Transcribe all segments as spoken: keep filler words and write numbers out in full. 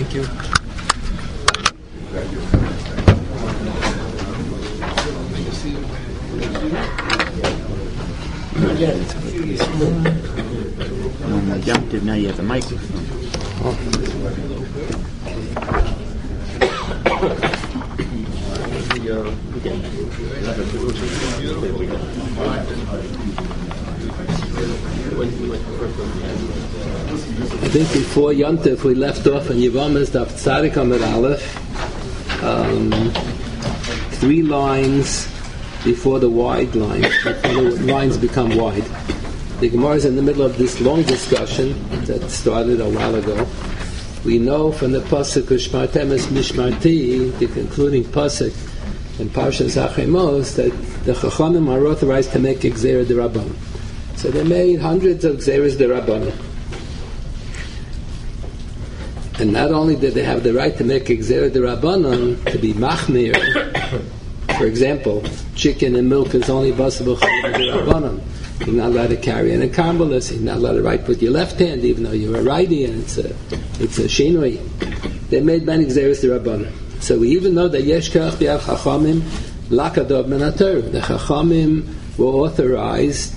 Thank you. When I jumped in, now you have the microphone. I think before Yontif we left off in Yevamos Daf Tzadik Amud Aleph, um, three lines before the wide line, before the lines become wide. The Gemara is in the middle of this long discussion that started a while ago. We know from the pasuk Ushmartem es Mishmarti, the concluding pasuk in Parshas Achemos, that the Chachamim are authorized to make Gzeira D'Rabbanan. So they made hundreds of Gzeiras D'Rabbanan. And not only did they have the right to make Gzeira D'Rabbanan, to be Machmir, for example, chicken and milk is only possible D'Rabbanan. You're not allowed to carry it in Karmelis. You're not allowed to write with your left hand, even though you're a righty, and it's a it's a shinui. They made many Gzeiras D'Rabbanan. So we even know that Yesh Kach B'Yav Chachamim Lakadov Min HaTorah. The Chachamim were authorized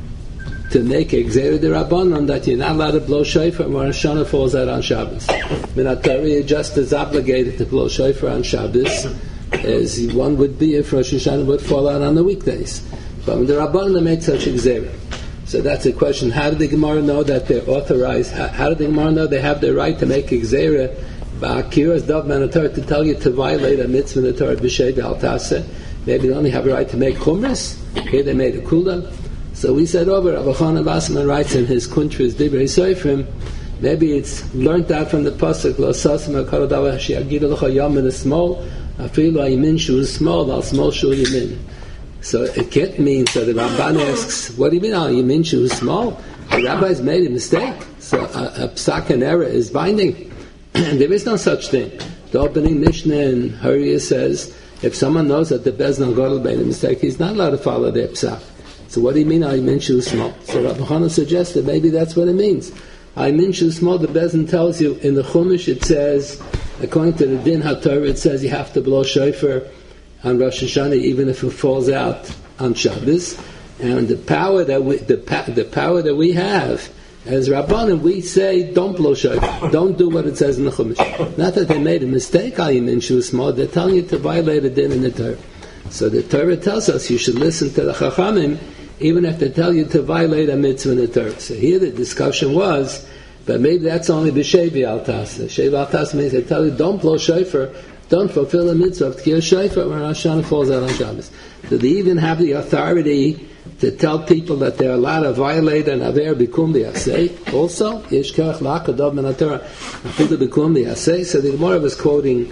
to make a Gzeira D'Rabbanan that you're not allowed to blow shofar when Rosh Hashanah falls out on Shabbos. Min HaTorah, you're just as obligated to blow shofar on Shabbos as one would be if Rosh Hashanah would fall out on the weekdays. But when the Rabbanan made such a Gzeira. So that's a question. How did the Gemara know that they're authorized? How, how did the Gemara know they have the right to make a Gzeira Ba'akiras Dov Min HaTorah, to tell you to violate a mitzvah in the Torah B'Shei B'Al Taseh? Maybe they only have a right to make Chumras. Here they made a Kulan. So we said over, Rabbi Chana Basman writes in his Kuntras Divrei Seifrim, maybe it's learnt out from the pasuk Lo Sasim HaKol Davar She'agidu L'cha Yamin Small Afilu Yamin Shu Small Al Small Shu Yamin. So it can't mean, so the Ramban asks, what do you mean, Al Yamin Shu Small? The rabbis made a mistake. So a, a psak and error is binding. And there is no such thing. The opening Mishnah in Hurriya says, if someone knows that the Bezdin Gadol made a mistake, he's not allowed to follow their psak. So what do you mean, I mean Shu Small? So Rabbi Chana suggested maybe that's what it means. I mean Shu Small, the Bezdin tells you, in the Chumash it says, according to the Din HaTorah, it says you have to blow shofar on Rosh Hashanah even if it falls out on Shabbos. And the power that we, the, the power that we have as Rabbanim, we say, don't blow shofar. Don't do what it says in the Chumash. Not that they made a mistake, I mean Shu Small, they're telling you to violate a din in the Torah. So the Torah tells us you should listen to the Chachamim even if they tell you to violate a mitzvah in the Torah. So here the discussion was, but maybe that's only b'shei b'al taseh. Shei b'al taseh means they tell you don't blow shofar, don't fulfill the mitzvah of tkiyah shofar when Rosh Hashanah falls out on Shabbos. So they even have the authority to tell people that they're allowed to violate an aver bikum b'yaseh. Also, yesh kach la'akadov min haTorah afilu bikum b'yaseh. So the Gemara was quoting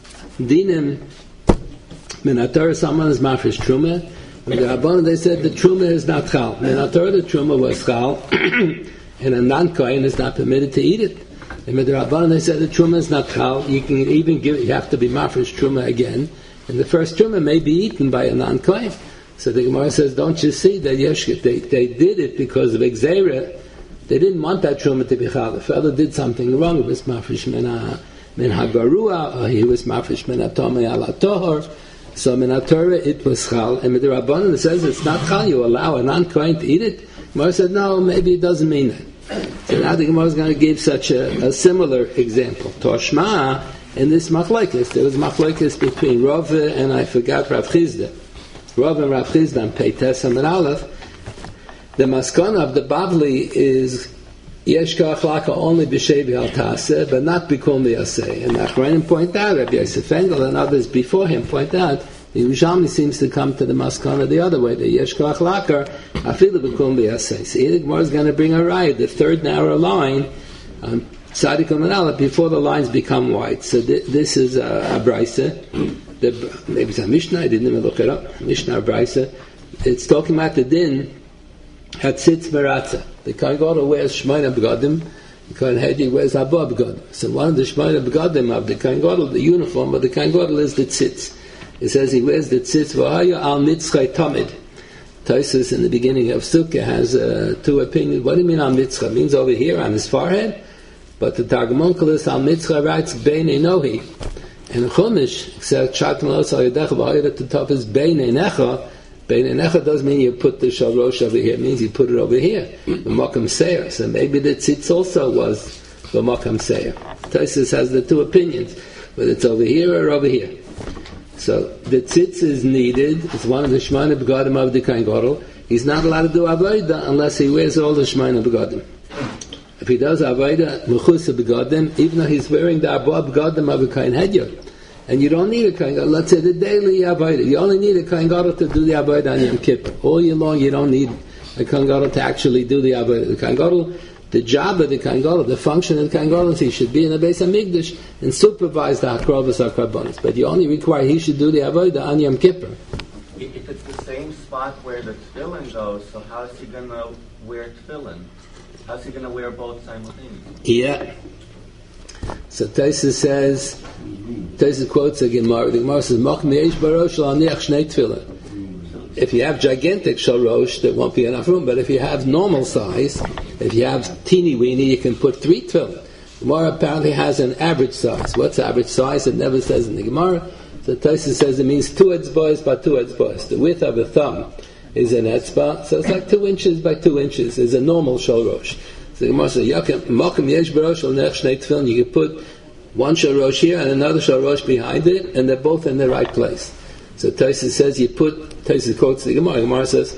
dinim min haTorah. Someone is mafresh truma. And the Rabbanan, they said the truma is not chal. Min haTorah, the truma was chal, and a non-kohen is not permitted to eat it. And with the Rabbanan, they said the truma is not chal. You can even give it, you have to be mafresh truma again. And the first truma may be eaten by a non-kohen. So the Gemara says, don't you see that yes, they, they did it because of Gzeira. They didn't want that truma to be chal. The fellow did something wrong. It was mafresh min ha-garua, or he was mafresh min ha-tomei ala tohor. So min haTorah it was chal, and with the Rabbanan it says it's not chal. You allow a non-kohen to eat it. Gemara said no, maybe it doesn't mean that. So now the Gemara is going to give such a, a similar example. Toshma in this machlokes, there was machlokes between Rav and I forgot Rav Chizda. Rav and Rav Chizda on Peites and Aleph. The maskana of the Bavli is yesh kach only b'shei b'al taseh, but not b'kum b'yaseh. And Achronim point out, Rabbi Yosef Engel and others before him point out, the Yerushalmi seems to come to the maskana the other way. The yesh kach lakar afilu b'kum b'yaseh. So here the Gemara is going to bring a riot, the third narrow line, um, Tzadik Amud Aleph, before the lines become wide. So th- this is a, a brisa. The, maybe it's a Mishnah. I didn't even look it up. Mishnah brisa. It's talking about the din hatzitz meratza. The Kohen Gadol wears Shmona Begadim, the Kohen Hedi wears Abba Begadim. So one of the Shmona Begadim of the Kohen Gadol, the uniform of the Kohen Gadol is the tzitz. It says he wears the tzitz v'hayu al mitzchay tamid. Tosfos in the beginning of Sukkah has uh, two opinions. What do you mean al mitzchay? It means over here on his forehead, But the Targum Onkelos Al Mitzcha writes Bein Enohi. And the Chumash says Chatam Los Al Yadecha V'Hayra to top is Bein Enecha. Bein Enecha doesn't mean you put the Shalosh over here. It means you put it over here. The Makam Seir. So maybe the Tzitz also was the Makam Seir. Taisus has the two opinions, whether it's over here or over here. So the Tzitz is needed. It's one of the Shemana Begadim of the Kohen Gadol. He's not allowed to do Avodah unless he wears all the Shemana Begadim. If he does Avodah Mechusa Begadim, even though he's wearing the Abba Begadim of a Kohen Hedyot, and you don't need a Kohen Gadol. Let's say the daily Avodah. You only need a Kohen Gadol to do the Avodah on Yom Kippur. All year long, you don't need a Kohen Gadol to actually do the Avodah. The Kohen Gadol, the job of the Kohen Gadol, the function of the Kohen Gadol is he should be in the Beis HaMikdash and supervise the Hakrovos HaKarbonos. But you only require he should do the Avodah on Yom Kippur. If it's the same spot where the tefillin goes, so how is he going to wear tefillin? How's he going to wear both simultaneously? Yeah. So Taisa says, Taisa quotes the Gemara. The Gemara says, "Mach meish barosh la'aniach shnei tefillin." If you have gigantic shalosh, there won't be enough room. But if you have normal size, if you have teeny weeny, you can put three tefillin. The Gemara apparently has an average size. What's average size? It never says in the Gemara. So Taisa says it means two etzbahs by two etzbahs. The width of a thumb is an etzbah, so it's like two inches by two inches. Is a normal shalosh. So the Gemara says, "Makam yesh barosh l'nech shnei tefillin." You can put one shalosh here and another shalosh behind it, and they're both in the right place. So Taisa says you put. Taisa quotes the Gemara. The Gemara says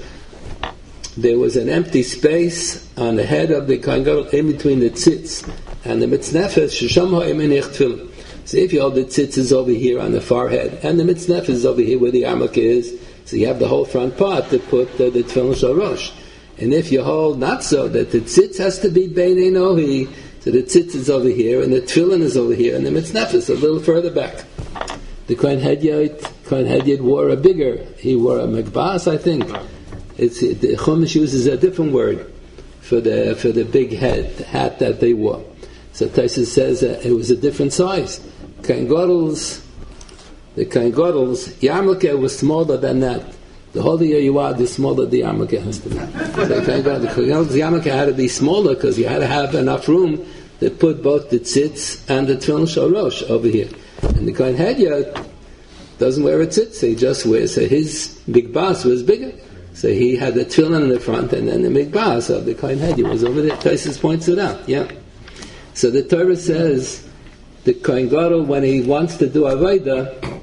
there was an empty space on the head of the Kohen Gadol in between the tzitz and the mitznefes. Shesham ha'emenich tefillin. So if you hold the tzitz is over here on the forehead, and the mitznefes is over here where the armuk is, so you have the whole front part to put uh, the tefillin shalosh. And if you hold not so, that the tzitz has to be bein enohi, so the tzitz is over here, and the tefillin is over here, and the mitznefes is a little further back. The Kohen Hedyot, Kohen Hedyot wore a bigger, he wore a megbas, I think. It's, the Chumash uses a different word for the for the big head, the hat that they wore. So Taisa says uh, it was a different size. Kohen Gadol's, the Kohen Gadol's yarmulke was smaller than that. The whole year you are, the smaller the yarmulke has to be. So the Kohen Gadol's yarmulke had to be smaller because you had to have enough room to put both the tzitz and the tefillin shalosh over here. And the Kohen Hedyot doesn't wear a tzitz, he just wears, so his big bas was bigger. So he had the tefillin in the front, and then the big bas of the Kohen Hedyot was over there. Taisus points it out, yeah. So the Torah says, the Kohen Gadol, when he wants to do Avodah,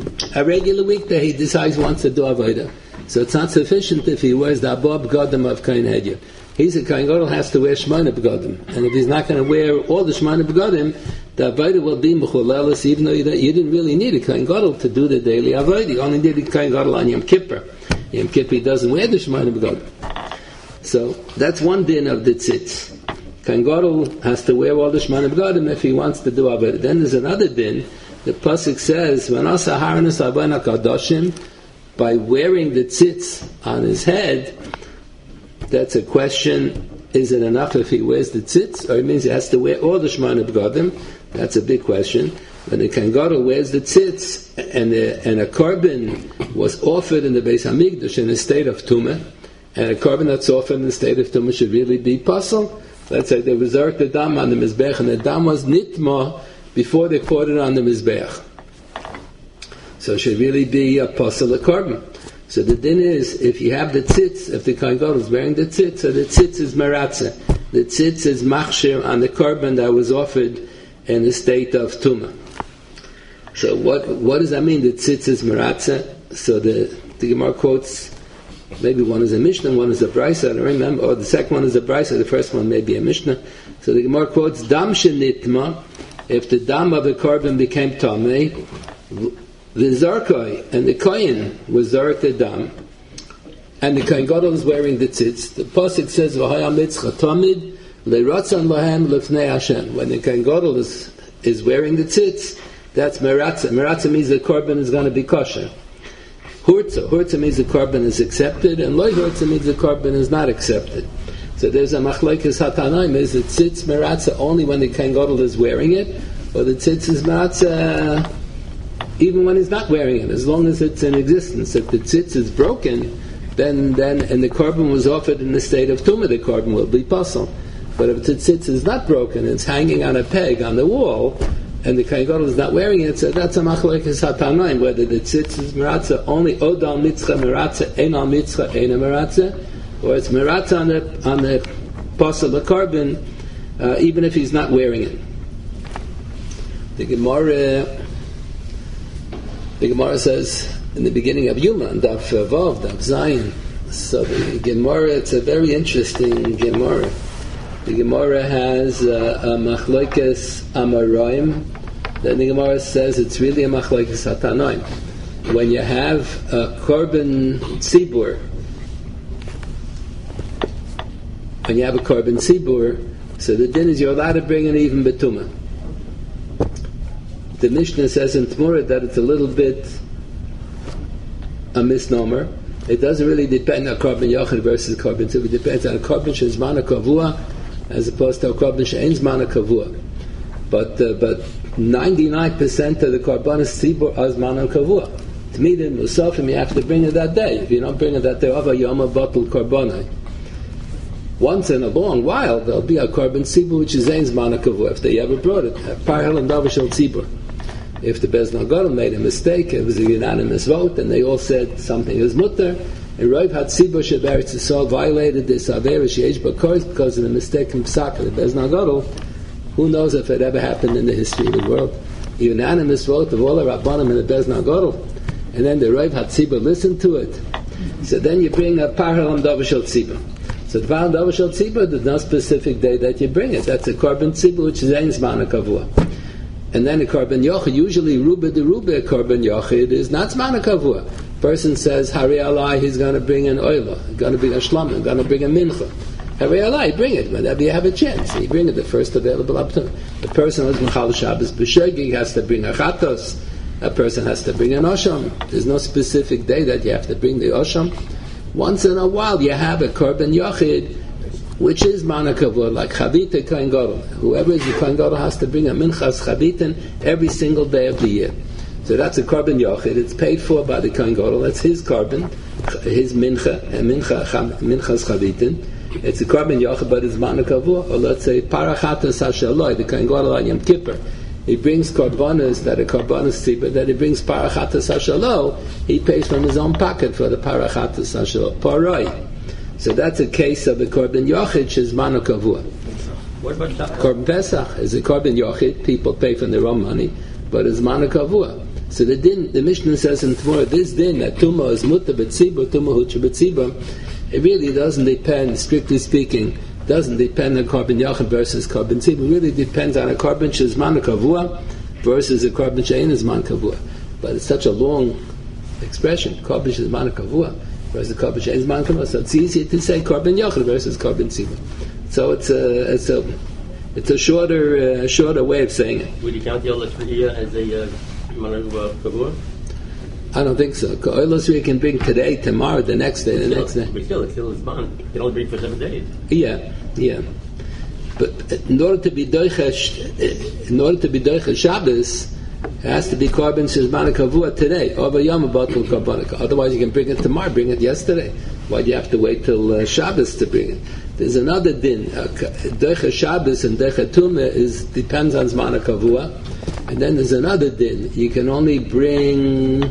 a regular weekday he decides he wants to do Avodah. So it's not sufficient if he wears the Abba Begadim of Kohen Hedyot. He's a Kohen Gadol has to wear Shemona Begadim. And if he's not going to wear all the Shemona Begadim, the Avodah will be Mechulelis, even though you, you didn't really need a Kohen Gadol to do the daily Avodah. You only need a Kohen Gadol on Yom Kippur. Yom Kippur doesn't wear the Shemona Begadim. So that's one din of the tzitz. Kohen Gadol has to wear all the Shemona Begadim if he wants to do Avodah. Then there's another din. The pasuk says, "V'nasa harnus avana kadoshim," by wearing the tzitz on his head. That's a question. Is it enough if he wears the tzitz, or it means he has to wear all the Shemona Begadim? That's a big question. When the Kohen Gadol wears the tzitz, and, the, and a korban was offered in the Beis HaMikdash in a state of tumah, and a korban that's offered in the state of tumah should really be pasul. Let's say they reserved the dam on the mizbech, and the dam was nitma before they poured it on the mizbech. So it should really be a pasul a korban. So the din is, if you have the tzitz, if the Kohen Gadol is wearing the tzitz, so the tzitz is maratza. The tzitz is machshir on the korban that was offered in the state of tumah. So what what does that mean? The tzitz is maratza. So the the Gemara quotes, maybe one is a Mishnah, one is a Brisa, I don't remember, or the second one is a Brisa, the first one may be a Mishnah. So the Gemara quotes, Dam shenitma, if the dam of the korban became tamei, the zarkoi and the kohen was zark the dam, and the Kohen Gadol is wearing the tzitz. The pasuk says, "V'haya mitzcha tamid leiratzon lahem lefnei Hashem." When the Kohen Gadol is is wearing the tzitz, that's meratza. Meratza means the korban is going to be kosher. Hurtza, hurtza means the korban is accepted, and loy hurtza means the korban is not accepted. So there's a machlekes hatanaim: is the tzitz meratza only when the Kohen Gadol is wearing it, or the tzitz is meratza even when he's not wearing it, as long as it's in existence. If the tzitz is broken, then then and the korban was offered in the state of tumah, the korban will be pasul. But if the tzitz is not broken, it's hanging on a peg on the wall, and the Kohen Gadol is not wearing it, so that's a machlokes hatanoim, whether the tzitz is meratza only odal mitzcha meratza, ein al mitzcha, ein meratza, or it's meratza on the on the pasal the carbon, uh, even if he's not wearing it. The Gemara, the Gemara says in the beginning of Yuma, Daf Vav, Daf Zayin. So the Gemara, it's a very interesting Gemara. The Gemara has uh, a machlokes amaroim. Then the Gemara says it's really a machlokes hatanoim. When you have a korban tzibur, when you have a korban tzibur, so the din is you're allowed to bring an even betuma. The Mishnah says in Tmura that it's a little bit a misnomer. It doesn't really depend on korban yachid versus korban tzibur. It depends on a korban shezmana kavua as opposed to a korban she'ein zmana kavua. But uh, but ninety-nine percent of the korbanos tzibur are zmana kavua. Tmidim musafim, you have to bring it that day. If you don't bring it that day, ava yom batul korbanai. Once in a long while, there'll be a korban tzibur which is ein zmana kavua if they ever brought it. Parhel and davashel tzibur. If the Beis Nagadol made a mistake, it was a unanimous vote, and they all said something is mutter, and Rav Hatzibur Sheberetz Yisrael violated this Avera Sheish Bakars because of the mistake in Psaka, the Beis Nagadol. Who knows if it ever happened in the history of the world? A unanimous vote of all the Rabbanim in the Beis Nagadol, and then the Rav Hatzibur listened to it. So then you bring a Parhalam Davashel Tzibur. So the Parhalam Davashel Tzibur, there's no specific day that you bring it. That's a korban tzibur which is ein zman kavua. And then a korban yochid, usually ruba de ruba korban yochid is not zman kavua. Person says, Hari Alai, he's going to bring an oila, going to bring a shlamim, going to bring a mincha. Hari Alai, bring it, whenever you have a chance. You bring it the first available opportunity. The person who's Mechal Shabbos b'shegig has to bring a chatos. A person has to bring an osham. There's no specific day that you have to bring the osham. Once in a while, you have a korban yochid, which is manakavur, like Chavita Kohen Gadol. Whoever is the Kohen Gadol has to bring a minchas Chavitin every single day of the year. So that's a korban yochid. It's paid for by the Kohen Gadol. That's his korban, his mincha, mincha minchas Chavitin. It's a korban yochid, but it's manakavur. Or let's say parachatas hashaloi, the Kohen Gadol on Yom Kippur. He brings korbanos that are korbanos tzibur, that he brings parachatas hashalo. He pays from his own pocket for the parachatas hashalo. Paroi. So that's a case of a korban yochid shezmanu kavua. What about Shabbos? Korban Pesach is a korban yochid. People pay from their own money, but it's manu kavua. So the din, the Mishnah says in Tmura, this din that tuma is muta b'tzibur, tuma hucha b'tzibur. It really doesn't depend, strictly speaking, doesn't depend on korban yochid versus korban tzibur. It really depends on a korban shezmanu kavua versus a korban she'ein zman kavua. But it's such a long expression, korban shezmanu kavua versus korban she'ein zman kavua. So it's easier to say korban yochid versus korban tzibur. So it's a it's a it's a shorter uh, shorter way of saying it. Would you count the Olas Riyah as a uh, Manu Kavua? I don't think so. Olas we can bring today, tomorrow, the next day, the Still, next day. But still, it's still it's bond. You can only bring for seven days. Yeah, yeah. But in order to be doichesh, in order to be doichesh Shabbos, it has to be korban shezman kavua today. Over yom batul korban. Otherwise, you can bring it tomorrow. Bring it yesterday. Why do you have to wait till uh, Shabbos to bring it? There's another din. Doichesh Shabbos and doichesh tumah is depends on zman kavua, and then there's another din. You can only bring.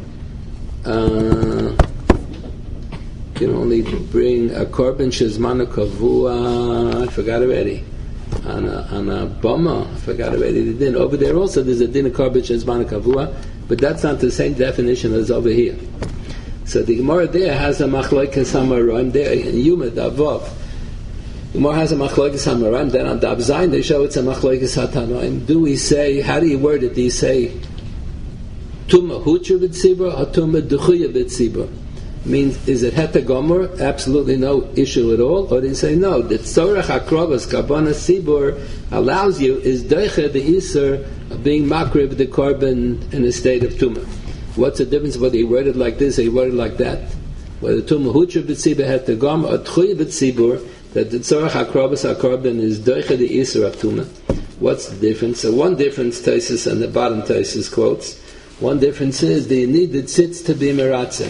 Uh, you can only bring a korban shezmana kavua. I forgot already. On a, on a bama, I forgot already the din. Over there also there's a din of korban shezmana kavua, but that's not the same definition as over here. So the Gemara there has a machlokes hamaroim there in Yuma Davav. The Gemara has a machlokes hamaroim. Then on Dav Zayin they show it's a machlokes hatanoim. Do we say? How do you word it? Do you say Tuma hucha b'tzibur or tuma duchuya b'tzibur? Means, is it heta gomer? Absolutely no issue at all. Or do you say no? The tzorach akrovas karbanas tzibur allows you is doiche the iser of being makrib the korban in a state of tuma. What's the difference whether you word it like this or you word it like that? Whether tuma hucha b'tzibur heta gomer or tchuya b'tzibur, that the tzorach akrovas korban is doiche the iser of tuma. What's the difference? So one difference, Taisus and the bottom Taisus quotes. One difference is that you need the tzitz to be meratzeh.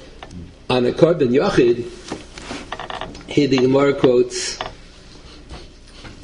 On a korban yochid, here the Gemara quotes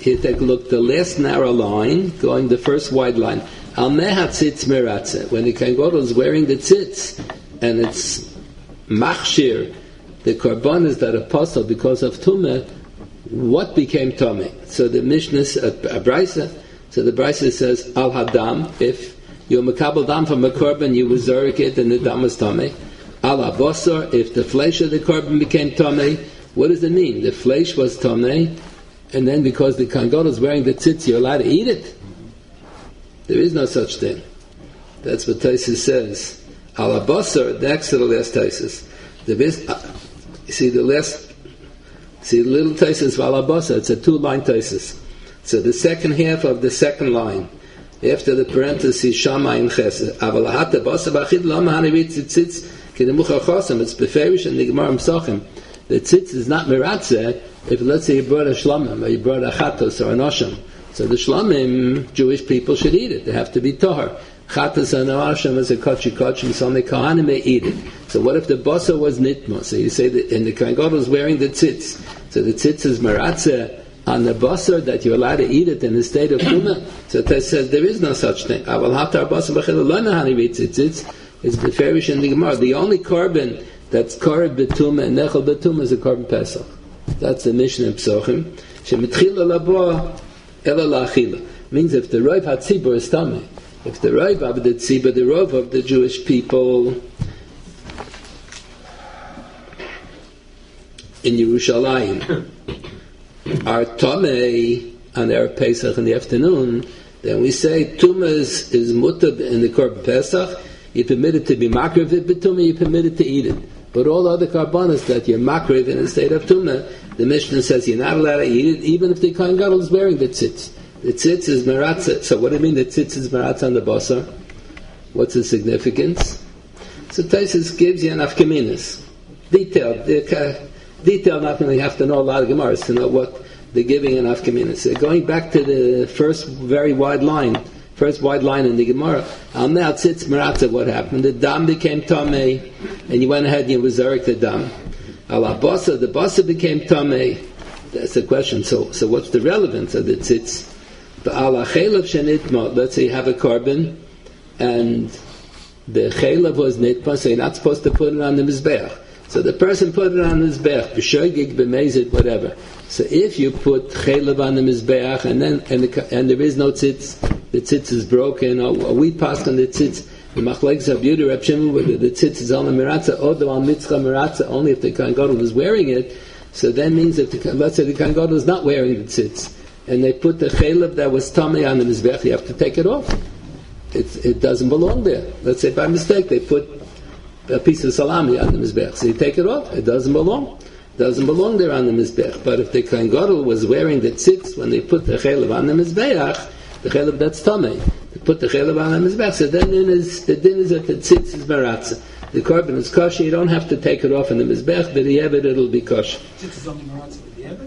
Here, take a look. The last narrow line, going the first wide line. Al mehat tzitz meratze. When the Kohen Gadol is wearing the tzitz, and it's machshir, the korban is that apostle because of tumah. What became tumah? So the Mishnah, a, a brisa. So the brisa says al hadam. If you're makabel dam from a korban, you resurrect it, and the dam was tumah. Al habosar. If the flesh of the korban became tumah, what does it mean? The flesh was tumah, and then because the Kohen Gadol is wearing the tzitz, you're allowed to eat it. There is no such thing. That's what Taisus says. Al habosar. That's the last Taisus. The best. Uh, you see the last. See the little Taisus Al habosar. It's a two-line Taisus. So the second half of the second line, after the parenthesis Shamayim Chesed, Aval hata basar b'achid lo mahanivit tzitzitz kedemucha chosam. It's beferish and the Gemara Mesachim. The tzitz is not miratzeh if, let's say, you brought a shlamim or you brought a chatos or an osham. So the shlamim, Jewish people should eat it. They have to be tahar. Chatos and osham is a kochi kochi, so only kohanim may eat it. So what if the basar was nitma? So you say that, and the Kohen Gadol is wearing the tzitz. So the tzitz is miratzeh on the basar that you're allowed to eat it in the state of tumah. So it says there is no such thing. Aval hatar basar b'chil lo nahanivit tzitzitz. It's beferish in the Gemara. The only korban that's korban b'tumah and nechel b'tumah is a korban pesach. That's the Mishnah in Psochim. Shemitchila labo ela la'achila. Means if the rov hatzibur is tamei, if the rov of the tzibur, the rov of the Jewish people in Yerushalayim are tamei on their Pesach in the afternoon, then we say tumah is, is mutab in the korban pesach. You're permitted to be makriv it b'tumah. You're permitted to eat it. But all other karbanos that you're makriv in a state of tumah, the Mishnah says you're not allowed to eat it, even if the Kohen Gadol is wearing the tzitz. The tzitz is meratzah. So what do you mean the tzitz is meratzah on the basar? What's the significance? So Taisus gives you an afkaminas. Detailed. Detailed, not only have to know a lot of Gemaras to know what they're giving an afkaminas. So going back to the first very wide line, first wide line in the Gemara, Al now tzitz meratzah, what happened? The dam became tamei, and you went ahead and you resurrected the dam. Al habasa, the basa became tamei. That's the question. So, so what's the relevance of the tzitz? The al chelav shenitma. Let's say you have a korban, and the chelav was nitma, so you're not supposed to put it on the mizbeach. So the person put it on the mizbeach, b'shoigig, b'mezid, whatever. So if you put chelav on the mizbeach, and then and, the, and there is no tzitz, the tzitz is broken, or, or we pass on the tzitz. The machlekes are beauty, Reb Shimon, whether the tzitz is on the miratza, or the al mitzcha miratza, only if the Kohen Gadol is wearing it. So that means that the, let's say the Kohen Gadol is not wearing the tzitz, and they put the chelav that was tamei on the mizbeach, you have to take it off. It, it doesn't belong there. Let's say by mistake they put a piece of salami on the mizbeach, so you take it off. It doesn't belong. It doesn't belong there on the mizbeach. But if the Kohen Gadol was wearing the tzitz when they put the chelav on the mizbeach, the chelav that's tamei, they put the chelav on the mizbeach, so then it is, the din is that the tzitz is maratza. The korban is kosher. You don't have to take it off in the mizbeach, but the evet it'll be kosher. Tzitz is only maratza with the evet?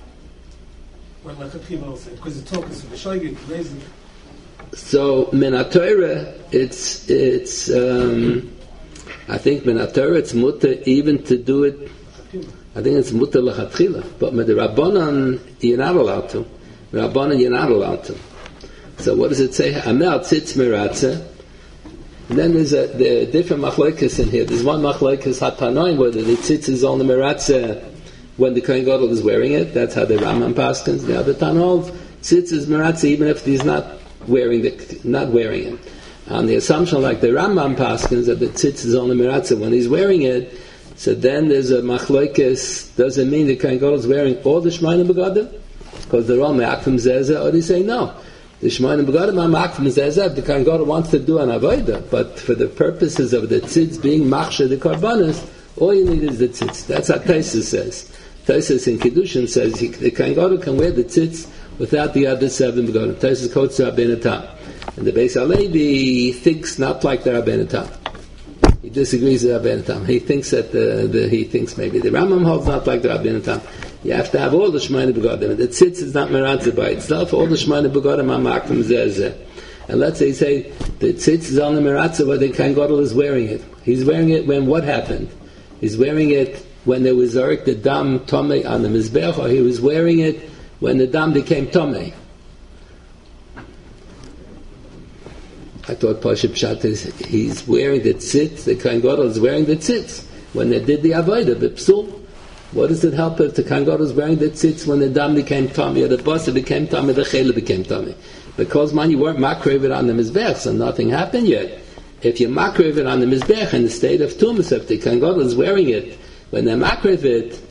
Or like a people say, because the talk is the shoygig, amazing. So min haTorah, it's it's um, I think min haTorah it's mutter even to do it. I think it's mutter lechatchila, but with the rabbanon you're not allowed to. Rabbanon you're not allowed to. So what does it say? Amel tzitz meratza. And then there's a there are different machlekes in here. There's one machlekes hatanoim whether the tzitz is on the meratza when the Kohen Gadol is wearing it. That's how the Rambam paskins. The other tanol tzitz is meratza even if he's not wearing the not wearing it. On the assumption like the Rambam paskins that the tzitz is on the meratza when he's wearing it. So then there's a machlokes. Does it mean the Kohen Gadol is wearing all the shmayim begadim? Because they're all me'akvim zezeh, or they say no. The shmayim begadim are me'akvim zezeh. The Kohen Gadol wants to do an avodah, but for the purposes of the tzitz being machshir the karbanos, all you need is the tzitz. That's what Taisus says. Taisus in Kiddushin says he, the Kohen Gadol can wear the tzitz without the other seven begadim. Taisus quotes the Rabbeinu Tam, and the Beis Halevi thinks not like the Rabbeinu Tam. He disagrees with Rabbeinu Tam. He thinks that the, the he thinks maybe the Rambam holds not like the Rabbeinu Tam. You have to have all the Shemaine Begadim. The tzitz is not meratza by itself. All the Shemaine Begadim are makrim zeh. And let's say you say the tzitz is on the meratza, but the Kohen Gadol is wearing it. He's wearing it when what happened? He's wearing it when there was zarek the dam tomei on the mizbech, or he was wearing it when the dam became tomei. I thought Pashup Pshat is he's wearing the tzitz, the Kohen Gadol is wearing the tzitz when they did the avodah, the psul. What does it help if the Kohen Gadol is wearing the tzitz when the dam became tomei, or the basa became tomei, the chela became tomei? Because man, you weren't makriv on the mizbech, so nothing happened yet. If you makriv it on the mizbech in the state of tumas, if the Kohen Gadol is wearing it, when they makriv it,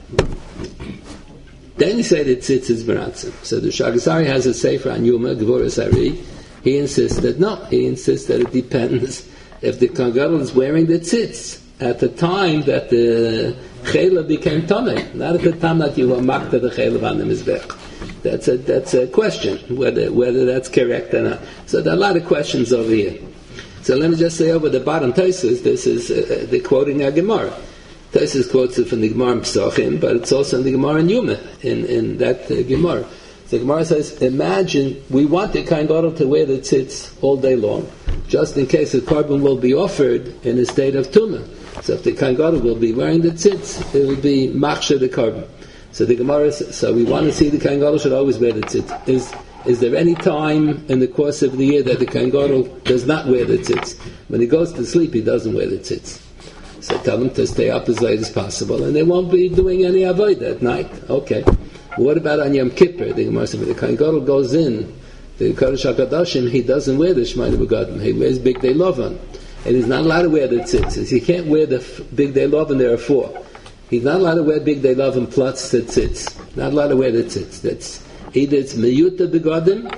then you say that tzitz is meratzim. So the Shagasari has a sefer on Yuma, Gvuras Ari. He insists that no, he insists that it depends if the Kohen Gadol is wearing the tzitz at the time that the chela became tomei, not at the time that you were makta the chela on the mizbech. That's a that's a question whether whether that's correct or not. So there are a lot of questions over here. So let me just say over the bottom Tosfos, this is uh, the quoting a Gemara. Tosfos quotes it from the Gemara in Pesachim, but it's also in the Gemara in Yuma in in that uh, Gemara. The Gemara says, imagine we want the Kohen Gadol to wear the tzitz all day long, just in case the korban will be offered in a state of tumah. So if the Kohen Gadol will be wearing the tzitz, it will be machshir the korban. So the Gemara says, so we want to see the Kohen Gadol should always wear the tzitz. Is is there any time in the course of the year that the Kohen Gadol does not wear the tzitz? When he goes to sleep, he doesn't wear the tzitz. So tell him to stay up as late as possible, and they won't be doing any avodah at night. Okay. What about on Yom Kippur? The Gemara says, the Kohen Gadol goes in, the Kodesh HaKadoshim, he doesn't wear the Shemayna Begadim. He wears Big Day Lovan. And he's not allowed to wear the tzitzis. He can't wear the f- Big Day Lovan, there are four. He's not allowed to wear Big Day Lovan plus the tzitz. Not allowed to wear the tzitz. That's either it's Meyuta Begadim,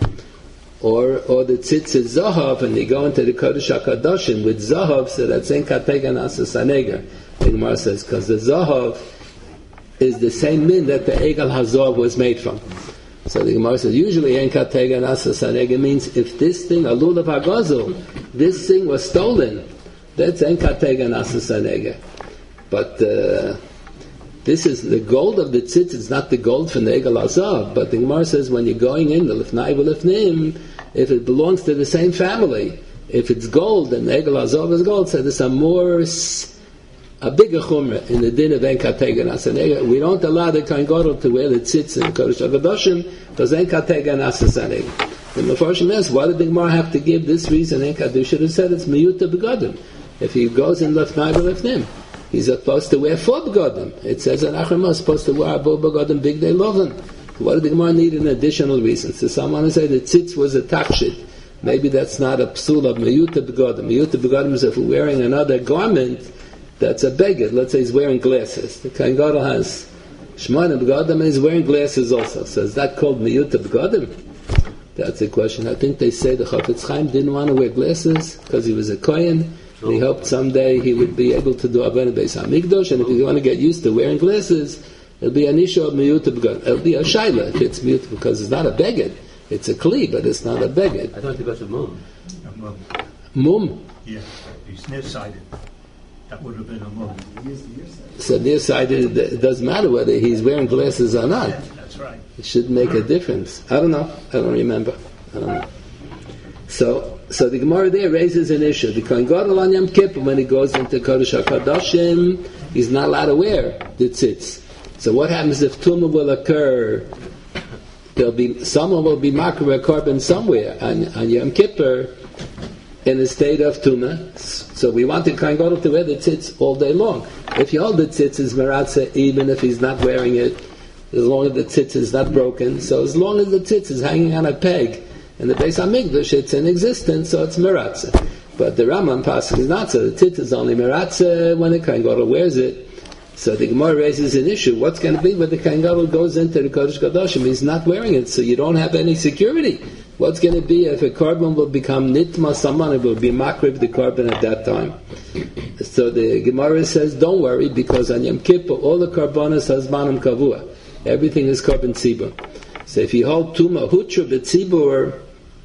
or or the tzitz is Zahav, and they go into the Kodesh HaKadoshim with Zahav, so that's En Kategan Asa Saneger. The Gemara says, because the Zahav is the same min that the Egel Hazor was made from. So the Gemara says, usually En Kategan Asa Saneger means if this thing, a lulav hagazul, this thing was stolen, that's En Kategan Asa Saneger. But uh, this is the gold of the tzitz, it's not the gold from the Egel Hazor. But the Gemara says, when you're going in, the Lifnai V'Lifnim, if it belongs to the same family, if it's gold, and the Egel Hazor is gold, so there's a more... a bigger chumrah in the din of En Kategan Asa Saneger. We don't allow the Kohen Gadol to wear the tzitz in the Kodesh HaKadoshim because En Kategan Asa Saneger. The Mefarshim asks, why did the Gemara have to give this reason? En Kategan should have said it's Miyuta Begadim. If he goes in Lefnai V'Lefnim, he's supposed to wear four Begadim. It says that Achrim is supposed to wear Abu Begadim Big Day Lovan. Why did the Gemara need an additional reason? So someone will say the tzitz was a takshit. Maybe that's not a psul of Miyuta Begadim. Miyuta Begadim is if we're wearing another garment, that's a beggar. Let's say he's wearing glasses. The Kohen Gadol has Shemona Begadim and he's wearing glasses also. So is that called Miyuta Begadim? That's a question. I think they say the Chafetz Chaim didn't want to wear glasses because he was a Kohen. He hoped someday he would be able to do Avnei Beis HaMikdash, and if you want to get used to wearing glasses, it'll be an issue of Miyuta Begadim. It'll be a Shaila if it's Miyuta, because it's not a beggar. It's a Kli, but it's not a beggar. I thought it was a mum. A mum. Mum? Yeah, he's nearsighted. That would have been a mum. So nearsighted, it doesn't matter whether he's wearing glasses or not. Yeah, that's right. It shouldn't make a difference. I don't know. I don't remember. I don't know. So, so the Gemara there raises an issue. The Kohen Gadol on Yom Kippur, when he goes into Kodesh HaKadoshim, he's not allowed to wear the tzitz. So what happens if tumah will occur? There'll be someone will be makar a korban somewhere on, on Yom Kippur in a state of tumah. So we want the Kohen Gadol to wear the tzitz all day long. If you hold the tzitz is meratzah, even if he's not wearing it, as long as the tzitz is not broken. So as long as the tzitz is hanging on a peg, in the Beis HaMikdash, it's in existence, so it's meratzah. But the Rambam pasuk is not so. The tzitz is only meratzah when the Kohen Gadol wears it. So the Gemara raises an issue. What's going to be when the Kohen Gadol goes into the Kodesh Kodashim? He's not wearing it, so you don't have any security. What's going to be if a korban will become nitma saman? It will be makrib the korban at that time. So the Gemara says, don't worry, because on Yom Kippur, all the korbanos hazmanam kavua. Everything is korban tzibur. So if you hold tuma hutra b'tzibur,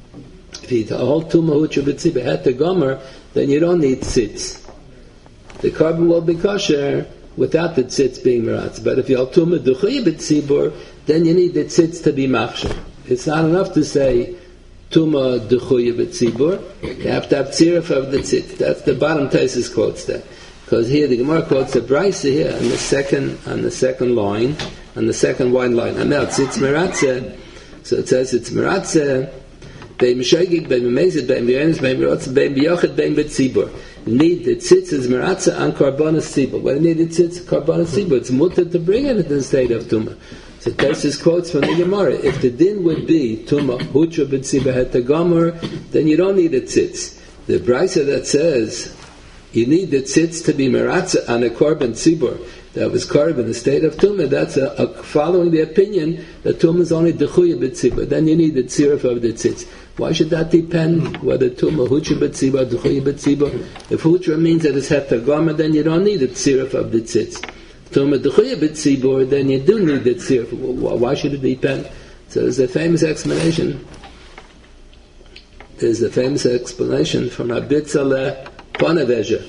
if you hold tuma hutra b'tzibur het the gomer, then you don't need tzitz. The korban will be kosher without the tzitz being meratz. But if you hold tuma duchaya b'tzibur, then you need the tzitz to be machshir. It's not enough to say tuma duchaya b'tzibur. You have to have tziruf of the tzitz. That's the bottom Tosfos quotes that. Because here the Gemara quotes a brisa here on the second on the second line on the second white line. And now tzitz meratze, so it says it's meratze, beim shoygig, beim mezid, beim yerenis, beim rotz, beim biyochet, beim betzibur. Need the tzitz is meratze on karbonas tzibur. When you need the tzitz, karbonas tzibur, it's mutter to bring it in the state of tumah. So Tosfos quotes from the Gemara, if the din would be tumah, hutra betzibur het gomer, then you don't need a tzitz. The brisa that says, you need the tzitz to be meratze on a korban tzibur that was carved in the state of tumah. That's a, a, following the opinion that tumah is only dechuya b'tzibur. Then you need the tziruf of the tzitz. Why should that depend whether tumah hutra b'tzibur or dechuya b'tzibur? If hutra means that it's heta gomer, then you don't need the tziruf of the tzitz. Tumah dechuya b'tzibur, then you do need the tziruf. Why should it depend? So there's a famous explanation. There's a famous explanation from Rabbi Tzaleh Ponevezher.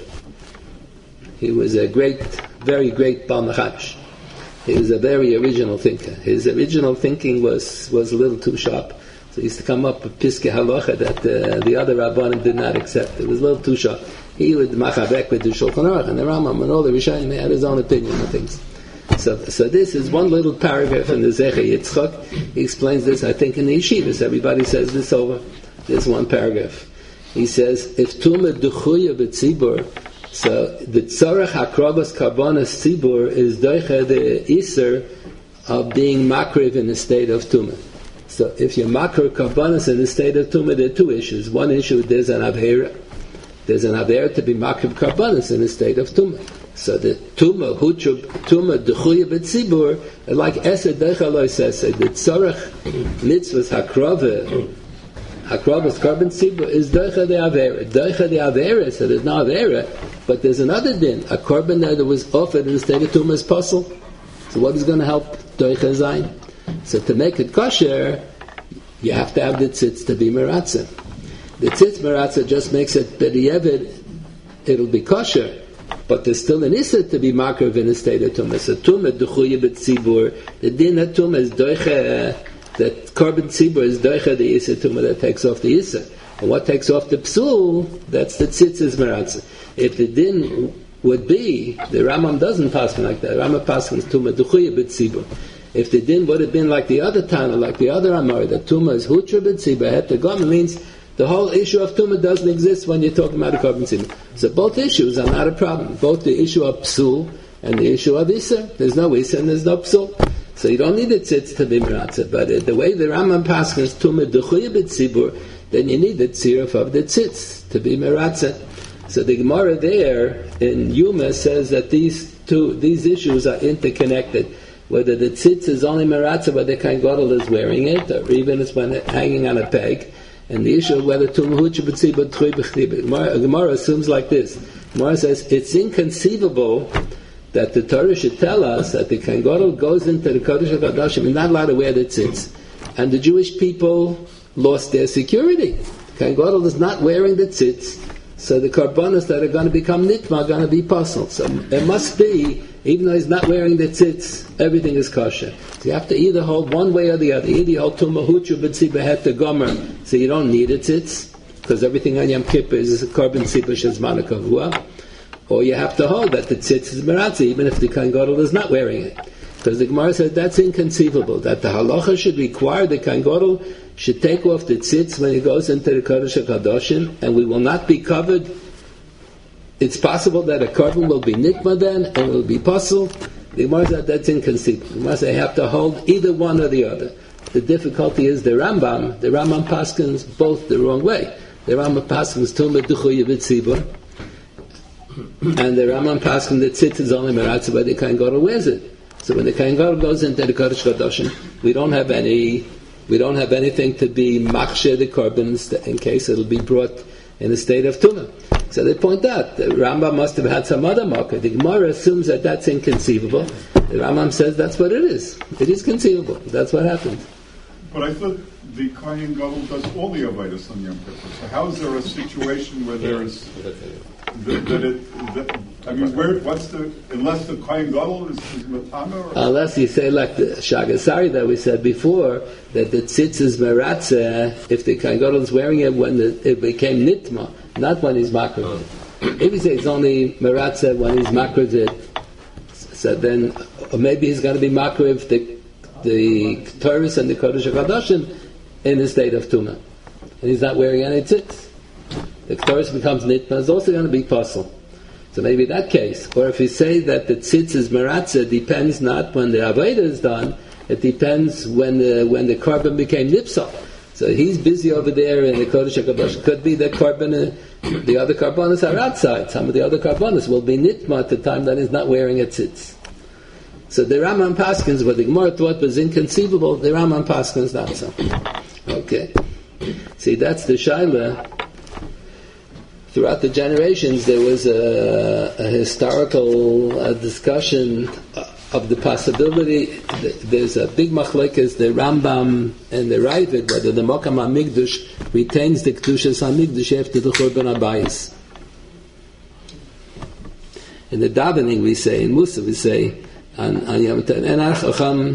He was a great, very great Baal Mechash. He was a very original thinker. His original thinking was, was a little too sharp. So he used to come up with Piskei Halacha that uh, the other Rabbanim did not accept. It was a little too sharp. He would machabek with the Shulchan Aruch and the Rambam and all the Rishonim. He had his own opinion on things. So, so this is one little paragraph in the Zecher Yitzchak. He explains this, I think, in the yeshivas. Everybody says this over. There's one paragraph. He says, if tumah dechuya b'tzibur, so the tzarech hakrobas karbonas tzibur is doicha the iser of being makriv in the state of tumah. So if you're makriv karbonas in the state of tumah, there are two issues. One issue, there's an avera. There's an avera to be makriv karbonas in the state of tumah. So the tumah, huchub, tumah dechuya b'tzibur, like esed doicha lo sesed, the tzarech mitzvahs hakrova, Hakrobas carbon tzibur is doicha de avera. Doicha de avera, so there's no avera, but there's another din. A carbon there that was offered in the state of tumah is puzzle. So what is going to help doicha zayin? So to make it kosher, you have to have the tzitz to be meratze. The tzitz meratze just makes it b'diavad, it'll be kosher, but there's still an issa to be makrav in the state of tumah. So tumah dechuya b'tzibur, the din of tumah is doicha. Uh, that carbon tzibur is doicha the Issa tumah that takes off the Issa. And what takes off the psul, that's the tzitzis meratze. If the din would be, the Rambam doesn't pass like that. Rambam passes tumah duchuya b'tzibur. If the din would have been like the other Tana, like the other Amar, that tumah is hutra b'tzibur, het goma means the whole issue of tumah doesn't exist when you're talking about a carbon tzibur. So both issues are not a problem. Both the issue of psul and the issue of Issa. There's no Issa and there's no psul. So you don't need the tzitz to be meratze, but uh, the way the Rambam passes tumah dechuya b'tzibur, then you need the tziruf of the tzitz to be meratze. So the Gemara there in Yuma says that these two these issues are interconnected. Whether the tzitz is only meratze, whether Kohen Gadol is wearing it, or even it's when it's hanging on a peg, and the issue of whether tumah hutra b'tzibur tchui b'chtiba. Gemara assumes like this. Gemara says it's inconceivable that the Torah should tell us that the Kohen Gadol goes into the Kodesh HaKadoshim and not allowed to wear the tzitz. And the Jewish people lost their security. The Kohen Gadol is not wearing the tzitz, so the karbonos that are going to become nitma are going to be puzzled. So it must be, even though he's not wearing the tzitz, everything is kosher. So you have to either hold one way or the other. Either you hold tumah hutra b'tzibur het gomer, so you don't need a tzitz, because everything on Yom Kippur is a carbon tzibur shezman kavua. Or you have to hold that the tzitz is meratze, even if the Kohen Gadol is not wearing it. Because the Gemara says that's inconceivable, that the halacha should require the Kohen Gadol should take off the tzitz when he goes into the Kodesh HaKadoshim, and we will not be covered. It's possible that a carbon will be nitma then, and it will be puzzle. The Gemara says that's inconceivable. The Gemara says you have to hold either one or the other. The difficulty is the Rambam, the Rambam paskins both the wrong way. The Rambam paskins tumah dechuya b'tzibur, and the Rambam paskin that tzitz is only meratze by the Kohen Gadol wears it. So when the Kohen Gadol goes into the Kodesh HaKadoshim, we don't have any, we don't have anything to be machsheh the carbons in case it'll be brought in a state of tumah. So they point out the Rambam must have had some other marker. The Gemara assumes that that's inconceivable. The Rambam says that's what it is. It is conceivable. That's what happened. But I thought the Kohen Gadol does all the avodas on Yom Kippur. So how is there a situation where there's that, that it? That, I mean, where? What's the? Unless the Kohen Gadol is, is matana, or unless you say like the Shagasari that we said before, that the tzitz is meratze if the Kohen Gadol is wearing it when the, it became nitma, not when he's makriv. If you say it's only meratze when he's makriv it, so then or maybe he's going to be makriv the the Torah and the Kodesh HaKadoshim in a state of Tumah. And he's not wearing any tzitz. The Torah becomes nitma, is also going to be puzzle. So maybe that case. Or if you say that the tzitz is meratzah, depends not when the Avodah is done, it depends when the when the carbon became nipsal. So he's busy over there in the Kodesh HaKadosh. Could be that carbon, uh, the other carbonas are outside. Some of the other carbonas will be nitma at the time that he's not wearing a tzitz. So the Rambam Paskins, what the Gemara thought was inconceivable, the Rambam Paskins not so. Okay. See, that's the Shaila. Throughout the generations, there was a, a historical uh, discussion of the possibility. There's a big machlekes, the Rambam and the Ravid, whether the Mokam HaMikdash retains the Kedushas HaMikdash after the Churban HaBayis. In the davening we say, in Musa we say, and Yom Tov, and Achacham,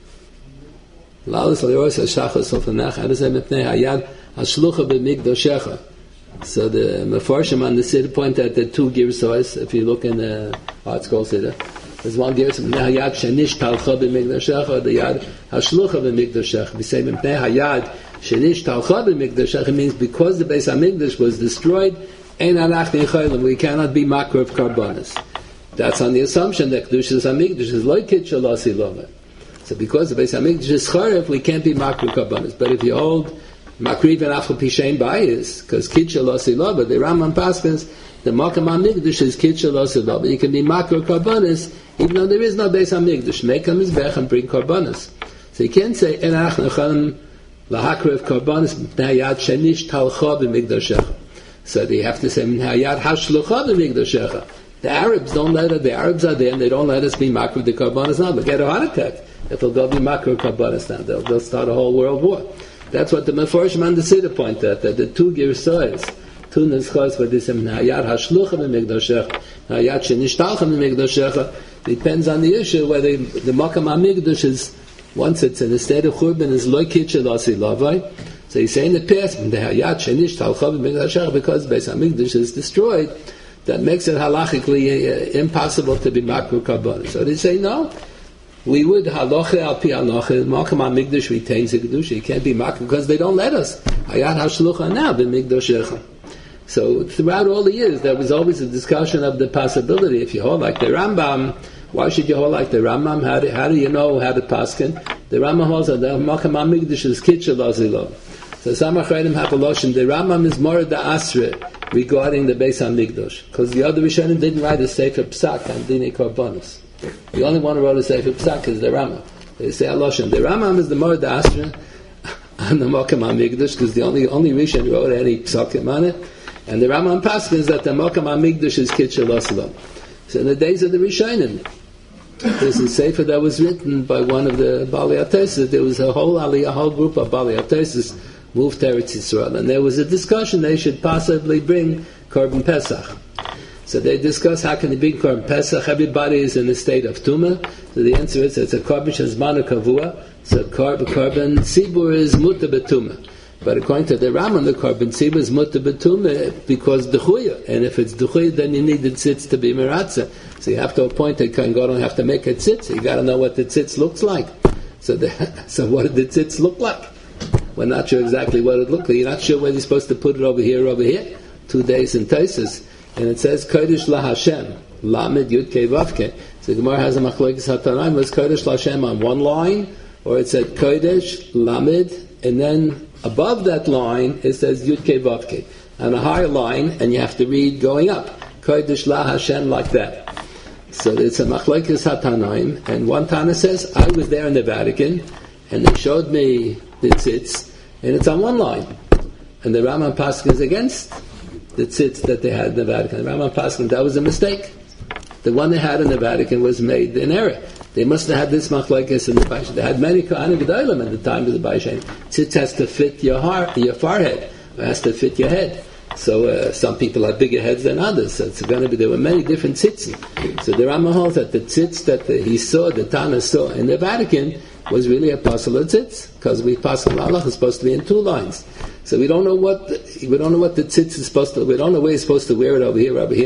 La'alis L'Yoros HaShachar Sofanach, Adesem Mepnei Hayad, HaShlucha B'Mikdashecha. So the Mefarshim on the Siddur point out the two Girsos, if you look in the Art Scroll Siddur. There's one Girs, Mepnei Hayad, Shenish Talcha B'Mikdashecha, the Yad, HaShlucha B'Mikdashecha. We say Mepnei Hayad, Shenish Talcha B'Mikdashecha, means because the Beis HaMikdash was destroyed, Ein Anachni Chaylim, we cannot be makar of karbonis. That's on the assumption that Kedushas HaMikdash is loikit shalasi lova. So because the Beis HaMikdash is charif, we can't be makar of karbonis. But if you hold makriv and afal pishein bayis, because kit shalasi lova, the Rambam Paskins, the Makam HaMikdash is kit shalasi lova. You can be makar of karbonis, even though there is no Beis HaMikdash. Make a mizbech and bring karbonis. So you can't say en achna chalim lahakriv karbonis b'nayad shenish talcha b'mikdashecha. So they have to say b'nayad hashlucha b'mikdashecha. The Arabs don't let us, the Arabs are there and they don't let us be makar the karbonis now. They'll get a heart attack if they'll go be makar karbonis now. They'll, they'll start a whole world war. That's what the Mefarshim on the Siddur point out, that the two Girsois, two Neschos for this, Hayat Hashlucha B'Mikdashecha, Hayat Shenishtalcha B'Mikdashecha, depends on the issue whether the Makam HaMikdash is, once it's in a state of Churban, is Loikit Shelasi Lavai. So you say in the past, the Hayat Shenishtalcha B'Mikdashecha, because Beis HaMikdash is destroyed, that makes it halachically uh, impossible to be makar karbonis. So they say no. We would halacha al pi halacha. Makam HaMikdash retains the kedusha. You can't be makar because they don't let us. Hayat hashlucha now b'mikdashecha. So throughout all the years, there was always a discussion of the possibility. If you hold like the Rambam, why should you hold like the Rambam? How do, how do you know how to paskin? The Rambam holds that the Makam HaMikdash is kitchel azilov. So some Achreidim have a lotion. The Rambam is more the asra regarding the Beis HaMikdash, because the other Rishonim didn't write a Sefer Psak on Dinei Karbonos. The only one who wrote a Sefer Psak is the Rambam. They say a lotion. The Rambam is the more the asra on the Makam HaMikdash, because the only only Rishon wrote any Psakim on it, and the Rambam Paskin is that the Makam HaMikdash is Kitchel Oslo. So in the days of the Rishonim, there's a Sefer that was written by one of the Bali Atesis. There was a whole aliyah, a whole group of Bali Atesis moved to Eretz Yisrael, and there was a discussion they should possibly bring Korban Pesach. So they discussed how can they bring Korban Pesach. Everybody is in a state of Tumah. So the answer is it's a Korban Shazmana Kavua. So Korban Korban Tzibur is Muta Betumah. But according to the Rambam, the Korban Tzibur is Muta Betumah because Dechuya. And if it's Dechuya, then you need the tzitz to be Meratza. So you have to appoint a Kohen Gadol, have to make a tzitz. You got to know what the tzitz looks like. So the, so what did the tzitz look like? We're not sure exactly what it looked like. You're not sure whether you're supposed to put it over here or over here. Two days in Taisus. And it says, Kodesh La Hashem, Lamed Yud Kei Vav Kei. So the Gemara has a machlokes hatanaim, was Kodesh La Hashem on one line, or it said Kodesh, Lamed, and then above that line, it says Yud Kei Vav Kei. On a higher line, and you have to read going up. Kodesh La Hashem like that. So it's a machlokes hatanaim, and one Tana says, I was there in the Vatican, and they showed me the tzitz, and it's on one line. And the Rambam Paskin is against the tzitz that they had in the Vatican. The Rambam Paskin, that was a mistake. The one they had in the Vatican was made in error. They must have had this machlokes in the Baishen. They had many Kohanim Gedolim at the time of the Baishen. Tzitz has to fit your heart, your forehead. It has to fit your head. So uh, some people have bigger heads than others. So it's going to be, there were many different tzitzim. So the Rambam holds that the tzitz that the, he saw, the Tana saw in the Vatican, was really a pasal tzitz, because we pasal halach is supposed to be in two lines. So we don't know what the, we don't know what the tzitz is supposed to. We don't know where he's supposed to wear it over here, over here.